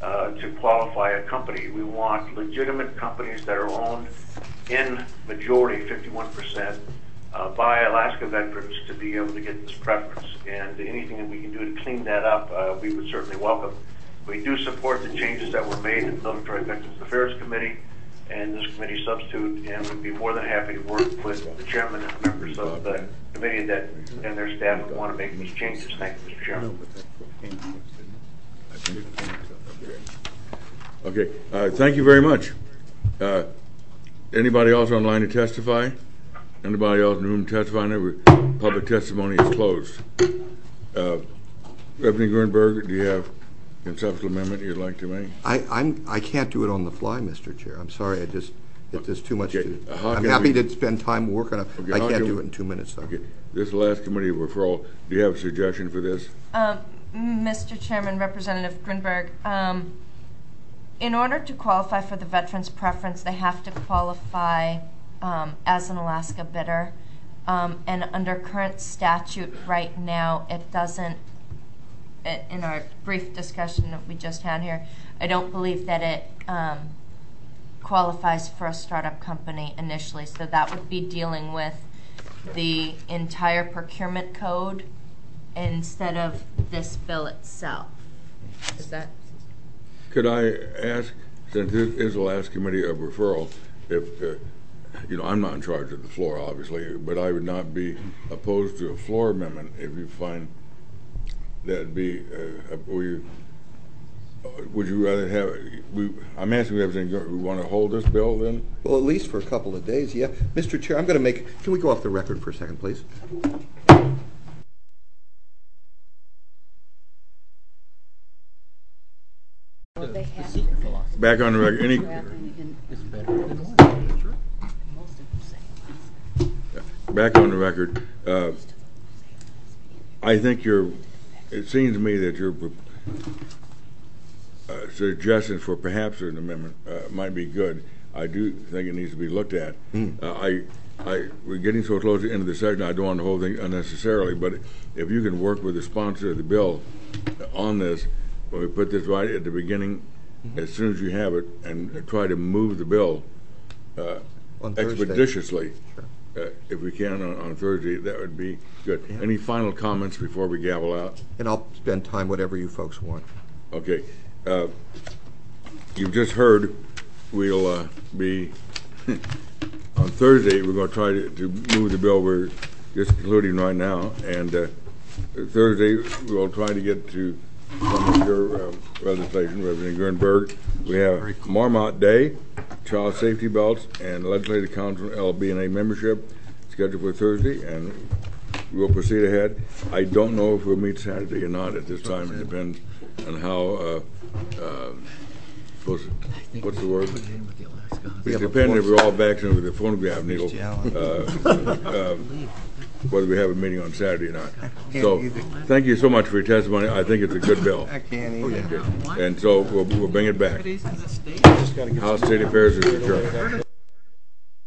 N: uh, to qualify a company. We want legitimate companies that are owned in majority, fifty-one percent, uh, by Alaska veterans to be able to get this preference. And anything that we can do to clean that up, uh, we would certainly welcome. We do support the changes that were made in the Military Veterans Affairs Committee and this committee substitute, and would be more than happy to work with the chairman and members of the committee that and their staff would want to make these changes. Thank you, Mister Chairman.
A: Okay, uh, thank you very much. Uh, anybody else online to testify? Anybody else in the room testifying? Every public testimony is closed. Uh, Representative Grunberg, do you have a conceptual amendment you'd like to make?
H: I, I'm, I can't do it on the fly, Mister Chair. I'm sorry. I just, it, there's too much
A: okay.
H: to.
A: Uh,
H: I'm happy
A: we,
H: to spend time working on it.
A: Okay,
H: I can't
A: can,
H: do it in two minutes, though.
A: Okay. This last committee of referral, do you have a suggestion for this?
L: Um, Mister Chairman, Representative Grunberg, um, in order to qualify for the veterans preference, they have to qualify um, as an Alaska bidder. Um, and under current statute right now, it doesn't, in our brief discussion that we just had here, I don't believe that it um, qualifies for a startup company initially. So that would be dealing with the entire procurement code instead of this bill itself. Is that?
A: Could I ask, since this is the last committee of referral, if, uh, you know, I'm not in charge of the floor, obviously, but I would not be opposed to a floor amendment if you find that'd be, uh, we, would you rather have, we, I'm asking everything, we want to hold this bill then?
H: Well, at least for a couple of days, yeah. Mister Chair, I'm going to make, can we go off the record for a second, please?
A: Back on the record, any, back on the record, uh, I think you're, it seems to me that your uh, suggestions for perhaps an amendment uh, might be good. I do think it needs to be looked at. Mm. Uh, I, I, we're getting so close to the end of the session, I don't want the whole thing unnecessarily, but if you can work with the sponsor of the bill on this, when we put this right at the beginning, mm-hmm. as soon as you have it, and try to move the bill uh, expeditiously, sure. uh, if we can on, on Thursday, that would be good. Yeah. Any final comments before we gavel out?
H: And I'll spend time whatever you folks want.
A: Okay. Uh, you've just heard we'll uh, be on Thursday. We're going to try to, to move the bill. We're just concluding right now, and uh, Thursday we'll try to get to some of your uh, legislation, Representative Grunberg. We have Marmot Day, child safety belts, and Legislative Council L B N A membership scheduled for Thursday, and we'll proceed ahead. I don't know if we'll meet Saturday or not at this time. It depends on how, uh, uh, what's the word? It depends if we're all vaccinated with the phonograph needle, uh, um, whether we have a meeting on Saturday or not. So, thank you so much for your testimony. I think it's a good bill.
H: I can't either.
A: Okay. And so, we'll, we'll bring it back. House State Affairs is adjourned.